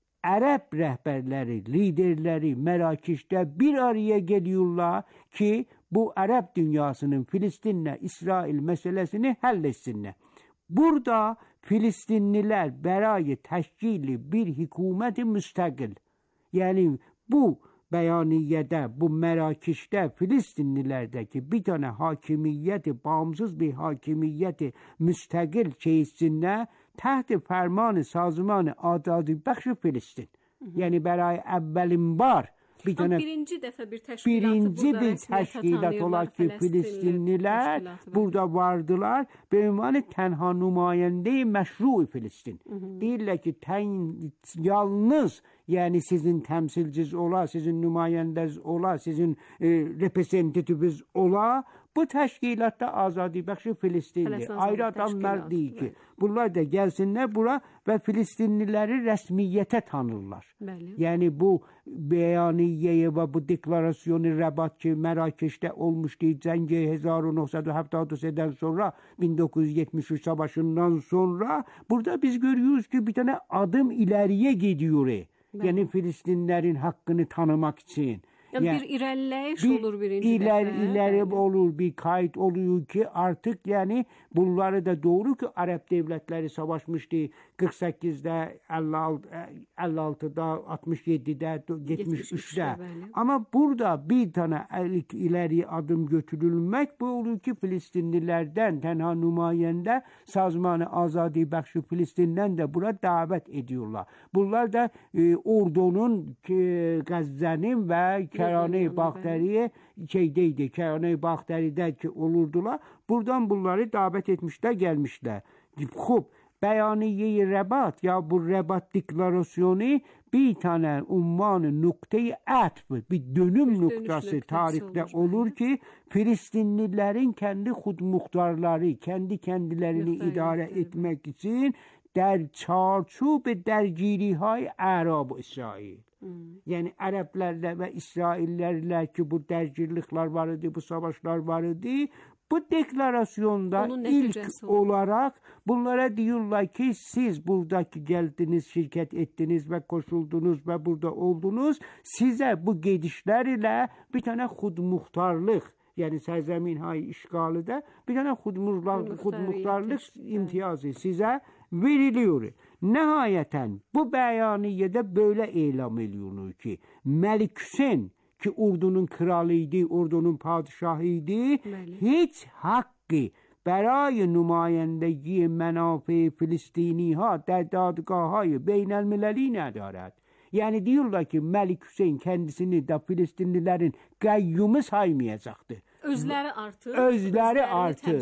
Arap rehberleri, liderleri Merakeş'te bir araya geliyorlar ki bu Arap dünyasının Filistin'le İsrail meselesini halletsinler. Burada Filistinliler برای تشکیل bir hükümet müstakil, yani bu beyaniyede, bu Merakiş'te Filistinlilerdeki bir tane hakimiyeti, bağımsız bir hakimiyeti müstakil çeyizsinler تحت فرمان سازمان آزادی بخش فلسطین. یعنی برای اولین بار bir tane birinci defa bir teşkilatı birinci bir teşkilat olarak ki Filistinliler burada vardılar. Be ünvanı tenha numayende meşru Filistin. Değiller ki ten, yalnız yani sizin temsilciniz ola, sizin nümayendeniz ola, sizin e, reprezentatifiniz ola. Bu teşkilatta Azadi Bəxşi Filistinli. Ayrı adamlar değil ki. Bunlar da gelsinler bura ve Filistinlileri resmiyete tanırlar. Bəli. Yani bu beyaniyeyi ve bu deklarasyonu Rabat ki Merakeş'te olmuştu. Cengi bin dokuz yüz altmış dokuzdan sonra bin dokuz yüz yetmiş üç savaşından sonra burada biz görüyoruz ki bir tane adım ileriye gidiyor. Bəli. Yani Filistinlerin hakkını tanımak için. Yani yani bir ilerleyiş bir olur birinci iler, defa. İleri yani. Olur, bir kayıt oluyor ki artık yani bunları da doğru ki Arap devletleri savaşmıştı. kırk sekizde, elli altıda, altmış yedide, yetmiş üçte. Ama burada bir tane ileri adım götürülmek bu olur ki Filistinlilerden tenha nümayende Sazman-ı Azadi Bəxşi Filistin'den de buna davet ediyorlar. Bunlar da e, ordunun, e, Gazze'nin ve Kerane-i Bakteri'ye şeydeydi, Kerane-i Bakteri'de ki olurdular. Buradan bunları davet etmişler, gelmişler. Xub, beyaniye-i Rabat ya bu Rabat deklarasyonu bir tane umman noktayı atf, bir dönüm bir noktası tarihte olur ki Filistinlilerin kendi hudmuhtarları, kendi kendilerini Muhtar idare yani. etmek için der çarçub dergirihay Arab ve İsrail. Hmm. Yani Araplarla ve İsraillerle ki bu dergirlikler vardı, bu savaşlar vardı. Bu deklarasyonda ilk olarak bunlara diyorlar ki siz buradaki geldiniz, şirket ettiniz ve koşuldunuz ve burada oldunuz. Size bu gidişler ile bir tane hudmuhtarlık, yani serzemin hay işgalıda bir tane hudmuhtarlık, hudmuhtarlık imtiyazı size veriliyor. Nihayeten bu beyaniyede böyle ilan ediyor ki Melik Hüseyin ki ordunun kralıydı, ordunun padişahıydı, Meli. hiç hakkı برای نمایندگی منافع فلسطینی ها در دادگاه های بین المللی ندارد. Yani diyorlar ki Melik Hüseyin kendisini da Filistinlilerin kayyumu saymayacaktı. Özleri artık, özleri artık,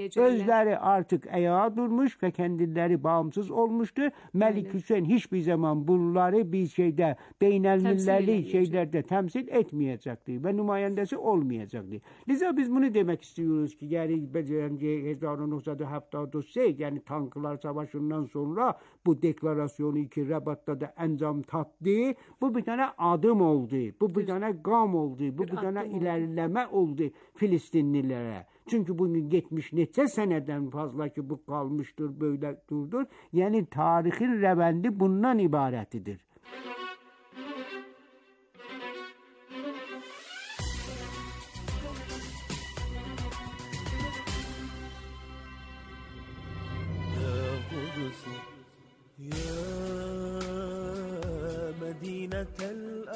özleri artık ayağa durmuş ve kendileri bağımsız olmuştu. Melik Öyle. Hüseyin hiçbir zaman bunları bir şeyde beynelmilli şeylerde temsil etmeyecekti ve nümayendesi olmayacaktı. Liza biz bunu demek istiyoruz ki yani bin dokuz yüz yetmiş üç yani Tanklar Savaşı'ndan sonra bu deklarasyonu ki Rabat'ta da encam tattı. Bu bir tane adım oldu. Bu bir tane gam oldu. Bu bir, bir tane ilerleme oldu. Filistinlilere. Çünkü bugün yetmiş neçe seneden fazla ki bu kalmıştır, böyle durdur. Yani tarihin revendi bundan ibaretidir. Ya Medine'tel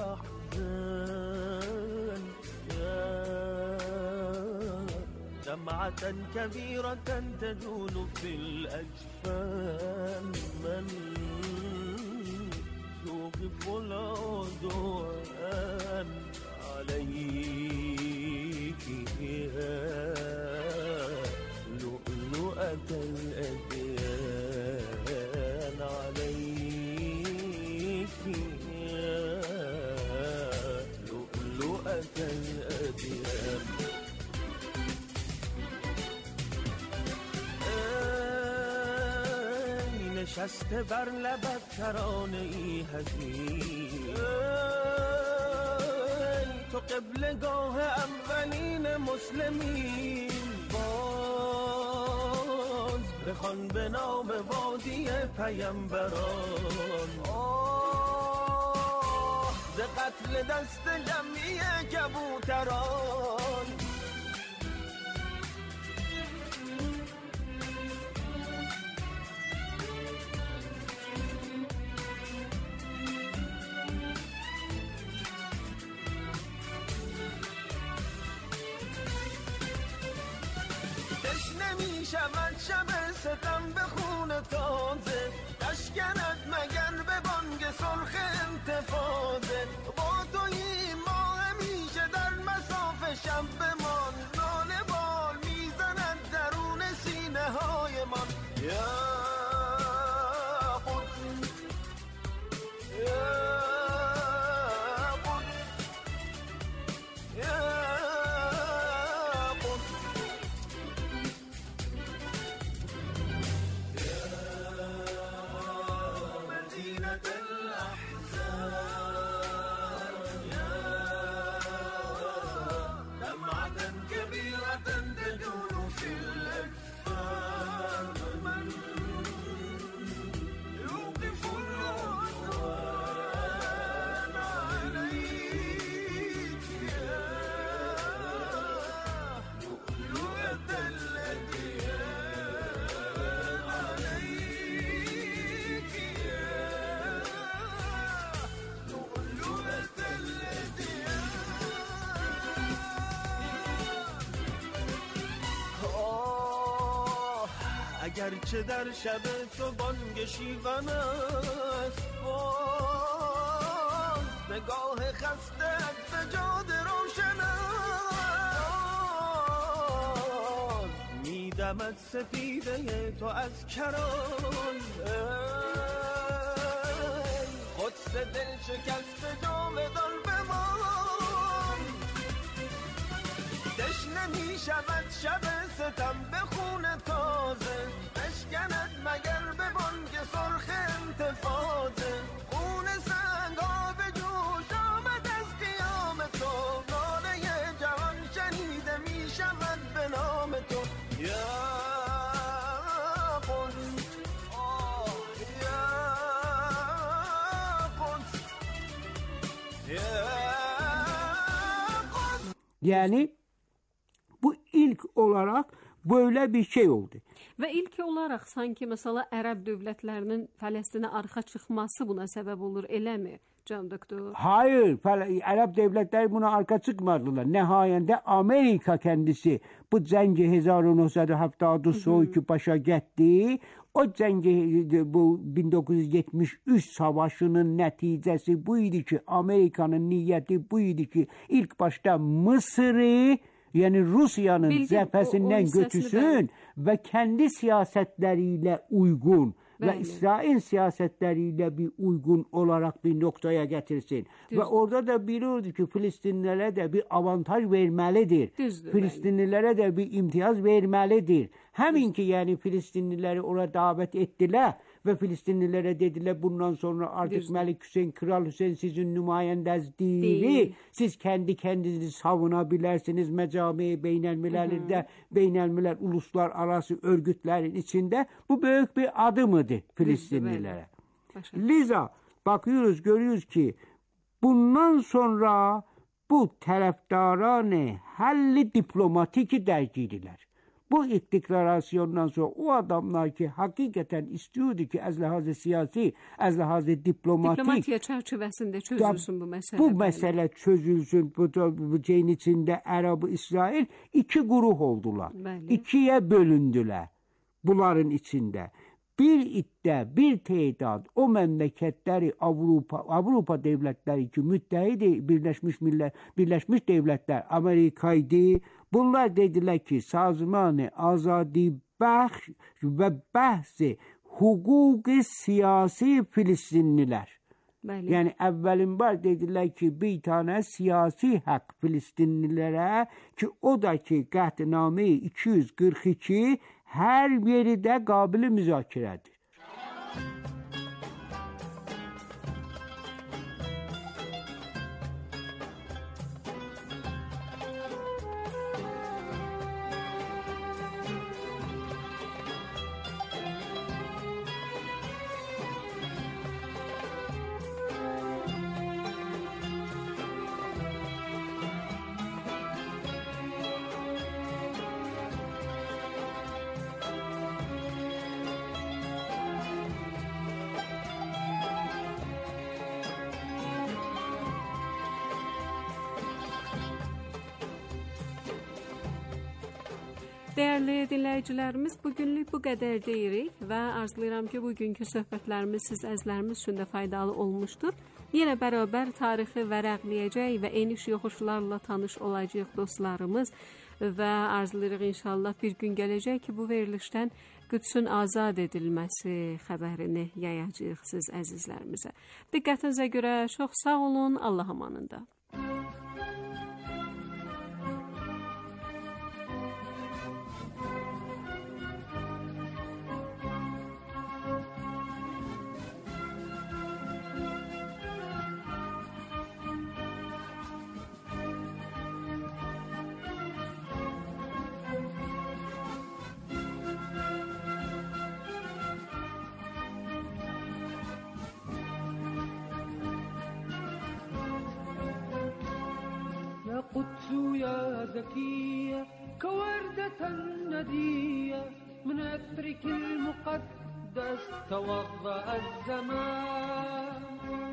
ahzan دمعة كبيرة تجول في الأجفان من يوقف العدوان عليك يا لؤلؤة الأديان عليك يا لؤلؤة الأديان نشسته بر لبت ترانه ای حزین تو قبلگاه اولین مسلمین باز بخوان به نام وادی پیامبران آه ز قتل دست جمعی کبوتران شب ستم به خون تازه تشکند مگر به بانگ سرخ انتفاضه با تویی ما همیشه در مساف شب بمان ناله بال میزند درون سینه های من یا قدس یا قدس یا اگرچه در شب تو بانگ شیون است باز نگاه خسته به جاده روشن است میدمد سپیده تو از کران قدس دل شکست جاودان بمان تشنه می شود شب ستم به خون تازه تشکند مگر به بانگ سرخ انتفاضه خون سنگ ها به جوش آمد از قیام تو ناله جوان شنیده می شود به نام تو یا قدس آه یا قدس یا قدس. Yani bu ilk olarak böyle bir şey oldu. Və ilk olaraq sanki məsələ ərəb dövlətlərinin Fələstinə arxa çıxması buna səbəb olur, eləmi can doktor? Hayır, Arap devletleri buna arka çıkmadılar. Nihayende Amerika kendisi bu cengi bin dokuz yüz yetmiş soyki başa gitti. O cengi bu bin dokuz yüz yetmiş üç savaşının neticesi buydu ki Amerika'nın niyeti buydu ki ilk başta Mısır'ı yani Rusya'nın cephesinden götürsün ve kendi siyasetleriyle uygun Bəli. Ve İsrail siyasetleriyle bir uygun olarak bir noktaya getirsin. Düzdür. Ve orada da bilirdi ki Filistinlilere de bir avantaj vermelidir. Düzdür, Filistinlilere bəli. de bir imtiyaz vermelidir. Hemin ki yani Filistinlileri oraya davet ettiler ve Filistinlilere dediler bundan sonra artık Düzdür. Melik Hüseyin, Kral Hüseyin sizin nümayendeniz değil. değil. Siz kendi kendinizi savunabilirsiniz mecami beynelmilelerde, beynelmiler uluslararası örgütlerin içinde. Bu büyük bir adımıdır Filistinlilere. Liza bakıyoruz görüyoruz ki bundan sonra bu taraftaran halli diplomatik dergidiler. Bu ilk deklarasyondan sonra o adamlar ki hakikaten istiyordu ki az lehazı siyasi, az lehazı diplomatik. Diplomatiya çerçevesinde çözülsün bu mesele. Bu mesele çözülsün. Bu, bu şeyin içinde Arap İsrail iki grup oldular. Bəli. İkiye bölündüler bunların içinde. Bir iddia, bir tehdit o memleketleri Avrupa Avrupa devletleri ki müttehid Birleşmiş Milletler, Birleşmiş Devletler Amerika'ydı. Bunlar dediler ki sazmanı azadi bahş ve bahsi hukuki siyasi Filistinliler. Bəli. Yani evvelin var dediler ki bir tane siyasi hak Filistinlilere ki o da ki qətname iki yüz qırx iki her yeri de kabili müzakeredir. Dəyərli dinləyicilərimiz, bugünlük bu qədər deyirik və arzulayıram ki, bugünkü söhbətlərimiz siz əzlərimiz üçün də faydalı olmuşdur. Yenə bərabər tarixi vərəqləyəcək və eniş yoxuşlarla tanış olacaq dostlarımız və arzulayırıq inşallah bir gün gələcək ki, bu verilişdən Qüdsün azad edilməsi xəbərini yayacağıq siz əzizlərimizə. Diqqətinizə görə çox sağ olun, Allah amanında. قدس يا زكية كوردة ندية من عطرك المقدس توضأ الزمان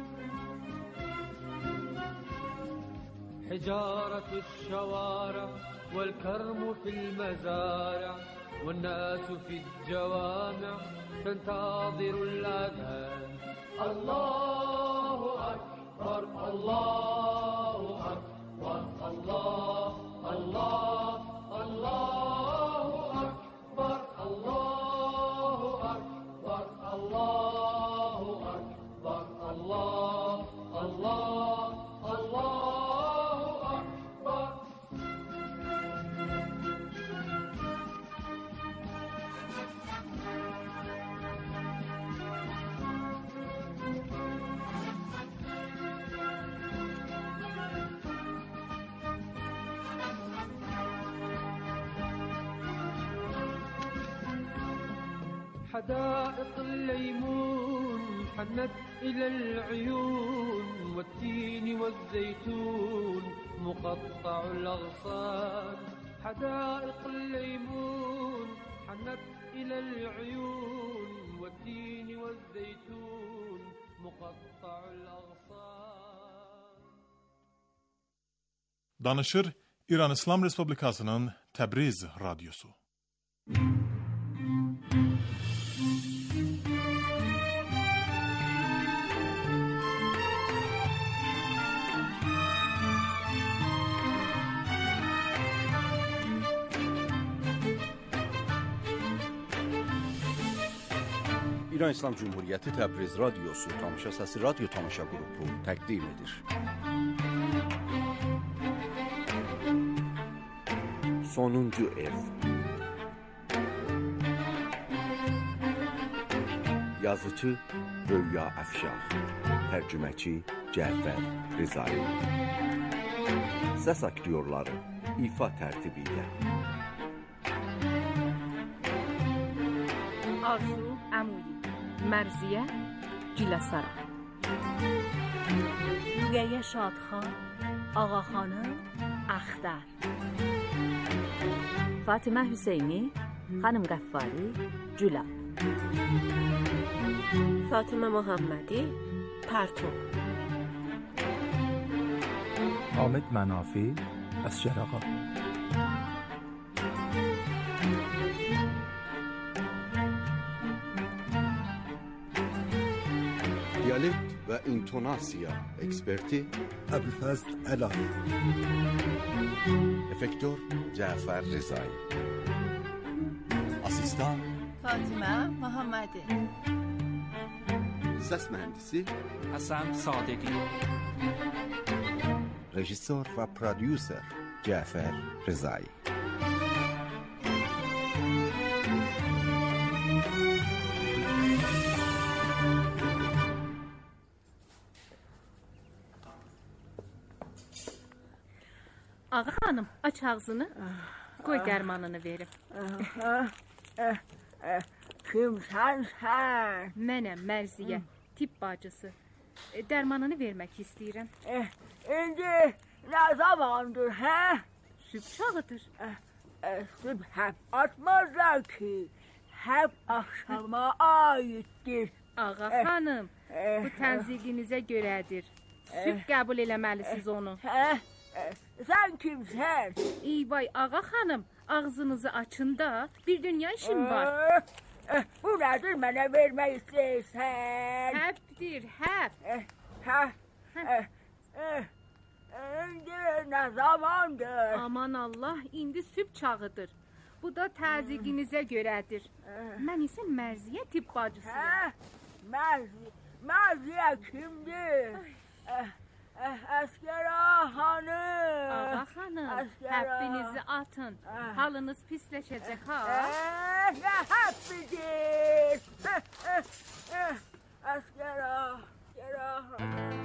حجارة الشوارع والكرم في المزارع والناس في الجوامع تنتظر الأذان الله أكبر الله أكبر الله الله الله أكبر الله أكبر الله أكبر الله الله الله أكبر حدائق الليمون حنت إلى العيون والتين والزيتون مقطع الأغصان حدائق الليمون حنت إلى العيون والتين والزيتون مقطع الأغصان. Danışır İran İslam Respublikasının Təbriz Radyosu. İran İslam Cumhuriyyəti Təbriz Radyosu Tamaşa Səsi Radyo Tamaşa Qrupu təqdim edir. Sonuncu Ev. Yazıcı Röya Əfşar, tərcüməçi Cəfər Rizai. Səs aktyorları ifa tərtibi ilə Arzu Əmuyi, Mərziyə Giləsara, Müqəyyə Şadxan, Ağaxanım Əxdər, Fatimə Hüseyni, Xanım Qəffari Cülab, Fatimə Muhammadi Pərtub, Hamid Mənafi Əsgərağa, Diyalekt və intonasiya eksperti Əbülfəzl Əlahi, Efektör Cəfər Rizai, Asistan Fatimə Muhammadi, Səs mühəndisi Həsən Sadiqi, Rejissor və prodüser Cəfər Rizai. Ağa xanım, aç ağzını, qoy dərmanını verim. Kimsən sən? Mənəm Mərziyə, tibb bacısı. Dərmanını vermək istəyirəm. İndi nə zamandır, hə? Sübh çağıdır. Sübh həm atmazlar ki, həm axşama aiddir. Ağa xanım, bu tənziqinizə görədir. Sübh qəbul eləməlisiniz onu. Sen kimsen? İyi vay ağa hanım, ağzınızı açın da bir dünya işim var. Ee, bu nedir bana vermek istersen? Hepdir, hep. Ee, ha, e, e, indi ne zamandır? Aman Allah, indi sübh çağıdır. Bu da təzyiqinizə görədir. Mən isə Mərziyə tibb bacısıyam. Hə? Mərziyə, Mərziyə kimdir? Əskər ağa xanım. Ağa xanım, həbbinizi atın. Halınız pisləşəcək ha? Nə həbbidir? Əskər ağa, Əskər ağa xanım.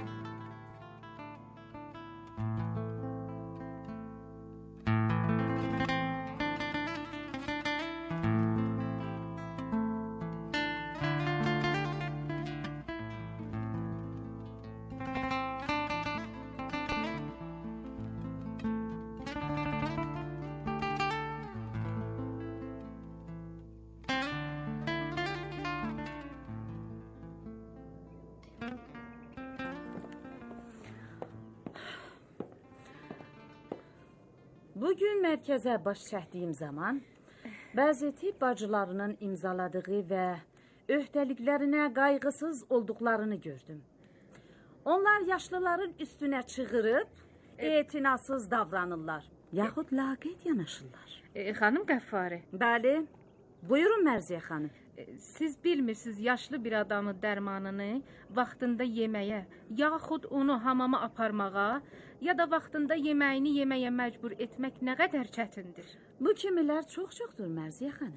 Bugün mərkəzə baş çəkdiyim zaman bəzi tibb bacılarının imzaladığı və öhdəliklərinə qayğısız olduqlarını gördüm. Onlar yaşlıların üstünə çığırıb, etinasız davranırlar, yaxud laqeyd yanaşırlar. E, xanım Qəffari. Bəli, buyurun Mərziyə xanım. E, siz bilmirsiniz yaşlı bir adamı dərmanını vaxtında yeməyə, yaxud onu hamama aparmağa, ya da vaxtında yeməyini yeməyə məcbur etmək nə qədər çətindir. Bu kimilər çox-çoxdur Mərziyə xanım.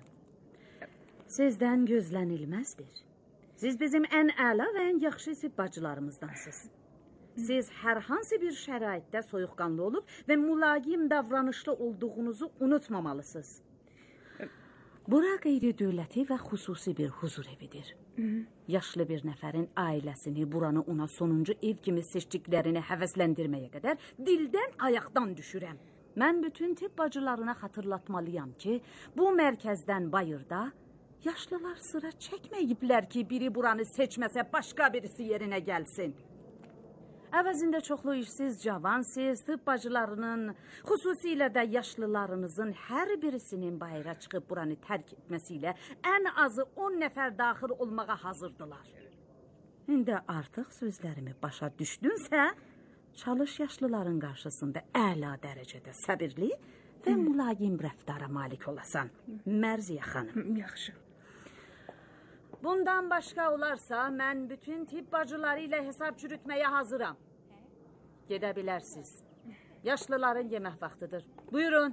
Sizdən gözlənilməzdir. Siz bizim ən əla və ən yaxşı tibb bacılarımızdansınız. Siz hər hansı bir şəraitdə soyuqqanlı olub və mülayim davranışlı olduğunuzu unutmamalısınız. Bura qeyri-dövləti və xüsusi bir huzur evidir. Yaşlı bir nəfərin ailəsini, buranı ona sonuncu ev kimi seçdiklərini həvəsləndirməyə qədər dildən ayaqdan düşürəm. Mən bütün tibb bacılarına xatırlatmalıyam ki, bu mərkəzdən bayırda yaşlılar sıra çəkməyiblər ki, biri buranı seçməsə başqa birisi yerinə gəlsin. Əvəzində çoxlu işsiz cavan, siz tibb bacılarının, xüsusilə də yaşlılarınızın hər birisinin bayıra çıxıb buranı tərk etməsilə ən azı on nəfər daxil olmağa hazırdılar. İndi artıq sözlərimi başa düşdünsə, çalış yaşlıların qarşısında əla dərəcədə səbirli və mülayim rəftara malik olasan. Mərziyə xanım. Yaxşı. Bundan başqa olarsa, mən bütün tibb bacıları ilə hesab çürütməyə hazıram. Gedə bilərsiniz. Yaşlıların yemək vaxtıdır. Buyurun.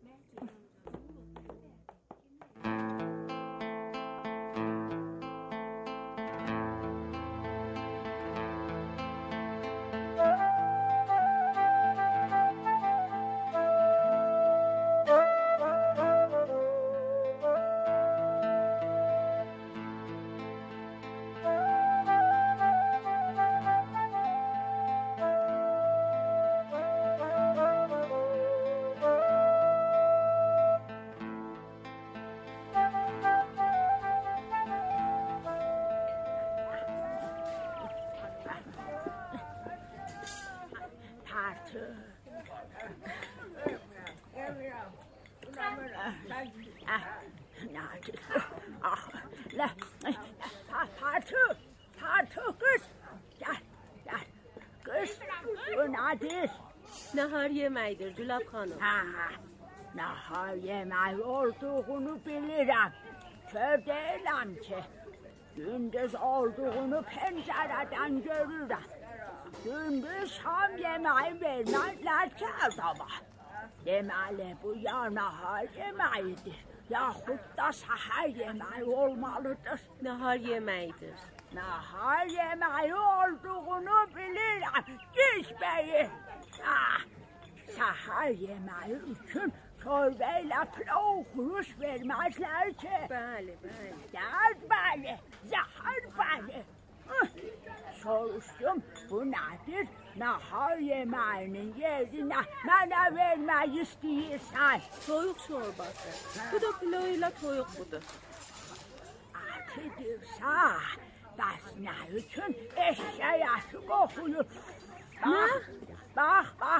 Tartı, tartı kız. Gel, gel. Kız, bu nedir? Nahar yeməkdir, Gülab xanım. Ha, nahar yemək olduğunu bilirəm. Kör deyiləm ki, gündüz olduğunu pəncərədən görürəm. Gündüz şam yeməyi verməzlər ki adama. Deməli bu ya nahar yeməyidir, yaxud da səhər yeməyi olmalıdır. Nahar yeməyidir. Nahar yeməyi olduğunu bilirəm, Giz bəyi. Ah, səhər yeməyi üçün çorba ilə pilav xuruş verməzlər ki. Bəli, bəli. Gəl bəli, zəhər bəli. Soruşdum, bu nədir? Nahar yeməyinin yerinə mənə vermək istəyirsən. Toyuq çorbası. Bu da pilav ilə toyuq budur. Atidirsə, bəs nə üçün eşşək əti qoxuyur? Bax, bax, bax,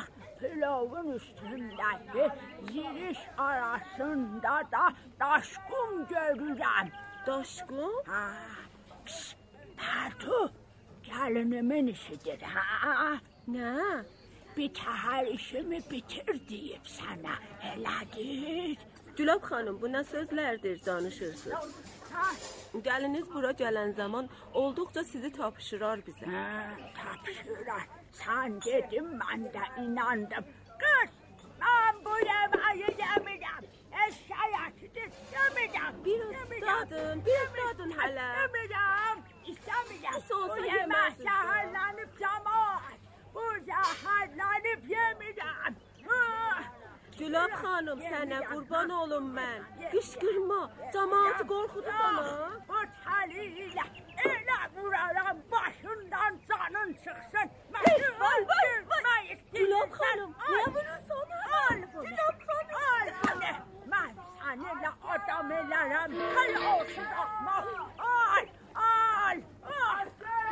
pilavın üstündeki ziriş arasında da daşqum görürəm. Daşqum? Ha. Pis, Pərtu, gəlinimin işidir, ha? Nə? Bir təhər işimi bitir deyib sənə, elədir. Gülab xanım, bu nə sözlərdir danışırsınız? Gəliniz bura gələn zaman olduqca sizi tapışırar bizə. Hə, tapışırar. Sən dedim, mən də inandım. Qız, mən bu yeməyi yemirəm. Eşşək ətidir, yemirəm. Biraz dadın, biraz dadın hələ. Yemirəm, istəmirəm. Pis olsa bu yemək yeməzsiniz. zəhərlənib cəmaat. Bu zəhərlənib yemirəm. Gülab xanım, sənə qurban olum mən. Qışqırma, cəmaatı qorxudursan ha? Bu təli ilə elə vuraram, başından canın çıxsın. Vay, vay, vay. Gülab xanım, niyə vurursan? Al bunu. Gülab xanım. Al bunu. Mən səninlə adam elərəm. Hələ olsun axmaq. Al, al, al.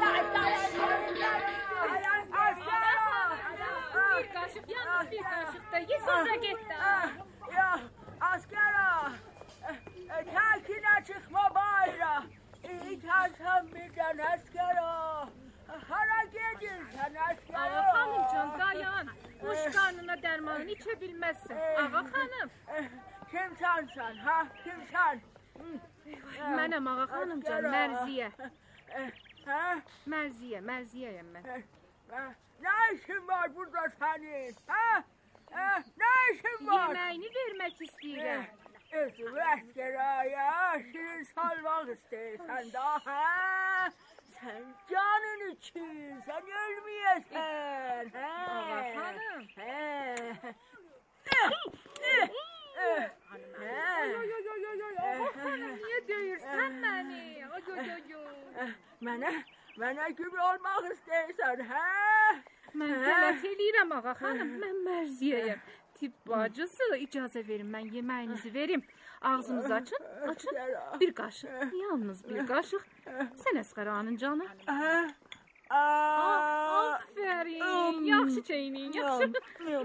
Bir kaşık, yalnız bir kaşık da ye sonra git de. Ya, askera. Terkine çıkma bayra. İtersen birden askera. Hara gedirsen askera. Ağa xanımcan, dayan. Boş karnına dermanını içebilmezsin. Ağa xanım. Kimsən sən, ha? Kimsən? Mənəm ağa xanımcan, Mərziyə. Hə? Mərziyə, Mərziyəyəm mən. Ne işin var burada senin? Ha? Ha? Ne işin var? Yemeğini vermek istiyorum. Özür askeraya, şirin salmak istersen daha. Sen canın için, sen ölmeyesen. Ağa hanım. He. Oy oy oy oy oy oy. Ağa hanım, niye döyürsen beni? Oy oy oy oy. Mənə, mənə kimi olmaq istəyirsən, hə? Mən qələt eləyirəm ağa xanım, mən Mərziyəyəm. Tibb bacısı, icazə verin, mən yeməyinizi verim. Ağzınızı açın, açın. Bir qaşıq, yalnız bir qaşıq. Sən Əsqəranın canı. Aferin, yaxşı çeynin, yaxşı.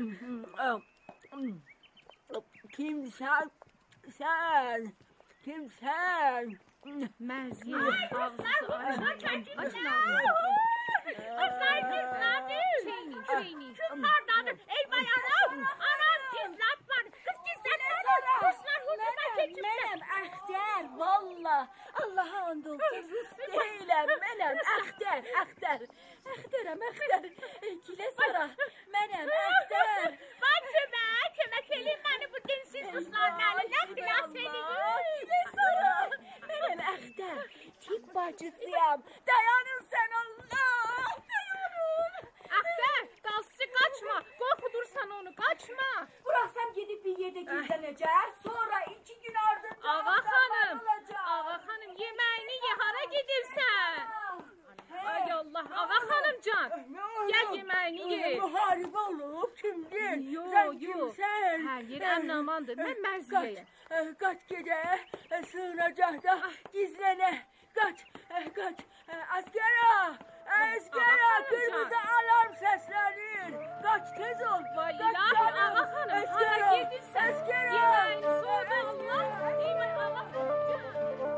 Kimsən, sən, kimsən? Mərziyə, ağzınızı açın, açın ağzınızı. Kızlar gizladır. Çeynin, çeynin. Kızlardandır. Eyvay anam. Anam gizlatmadı. Kız gizlatmadı. Kızlar huduma keçibdir. Mənəm Əxtər, valla. Allaha and olsun, Rus deyiləm. Mənəm Əxtər, Əxtər. Əxtərəm, Əxtər. Gilə sara. Mənəm Əxtər. Bacımə, kömək eləyin məni bu dinsiz Rusların əlindən xilas edin. Gilə sara. Mənəm Əxtər. Tibb bacısıyam. Dayanın sən Allah. Dayanın. Əxtər, qalsıcı qaçma. Qorxudursan onu, qaçma. Buraxsam gedib bir yerdə gizlənəcək. Sonra iki gün ardından... Ağa xanım, ağa xanım, yeməyini ye, hara gedirsən? Ay Allah, ağa xanımcan, gəl yeməyini ye. Müharibə olub, kimdir? Yo, Sən yo, kimsən? hər yer əmnamandır, mən Mərziyəyəm. Qaç gedək, sığınacaqda gizlənə. Qaç, qaç, askera, askera, kırmızı alarm səslənir. Qaç, tez ol. Vay ilahi, ağa xanım, hara gedirsən? Yeməyini soğudu Allah, yemək ağa xanımcan.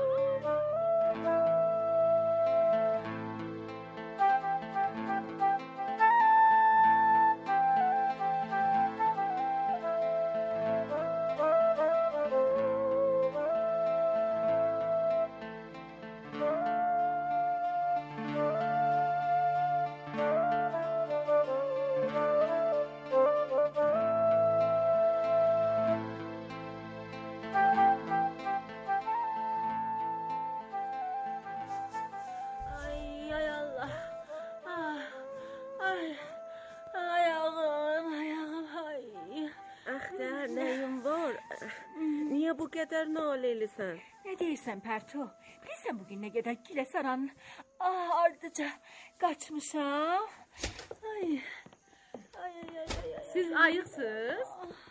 Bu qədər nalelisən. Nə deyirsən Pərtu? Bilirsən bugün nə qədər Giləsaranın ardıca qaçmışam. Ay. Ay ay ay ay. Siz ayıqsınız?